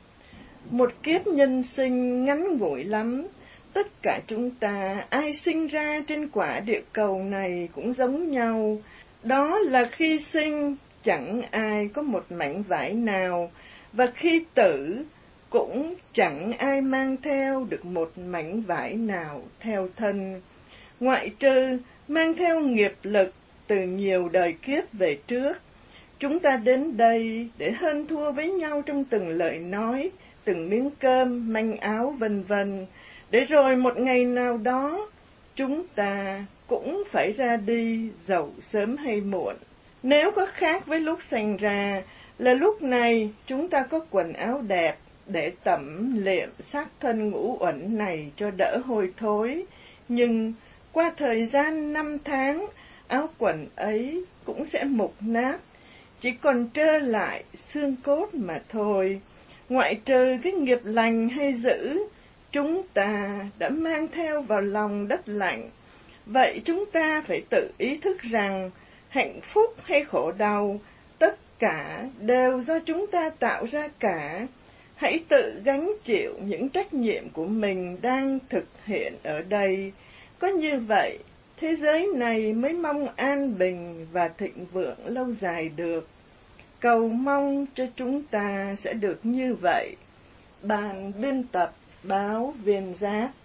Một kiếp nhân sinh ngắn ngủi lắm, tất cả chúng ta ai sinh ra trên quả địa cầu này cũng giống nhau, đó là khi sinh chẳng ai có một mảnh vải nào, và khi tử cũng chẳng ai mang theo được một mảnh vải nào theo thân, ngoại trừ mang theo nghiệp lực từ nhiều đời kiếp về trước. Chúng ta đến đây để hơn thua với nhau trong từng lời nói, từng miếng cơm, manh áo vân vân, để rồi một ngày nào đó chúng ta cũng phải ra đi, dẫu sớm hay muộn. Nếu có khác với lúc sinh ra, là lúc này chúng ta có quần áo đẹp để tẩm liệm xác thân ngũ uẩn này cho đỡ hôi thối, nhưng qua thời gian năm tháng, áo quần ấy cũng sẽ mục nát, chỉ còn trơ lại xương cốt mà thôi. Ngoại trừ cái nghiệp lành hay dữ, chúng ta đã mang theo vào lòng đất lạnh. Vậy chúng ta phải tự ý thức rằng, hạnh phúc hay khổ đau, tất cả đều do chúng ta tạo ra cả. Hãy tự gánh chịu những trách nhiệm của mình đang thực hiện ở đây. Có như vậy, thế giới này mới mong an bình và thịnh vượng lâu dài được. Cầu mong cho chúng ta sẽ được như vậy. Ban biên tập báo Viên Giác.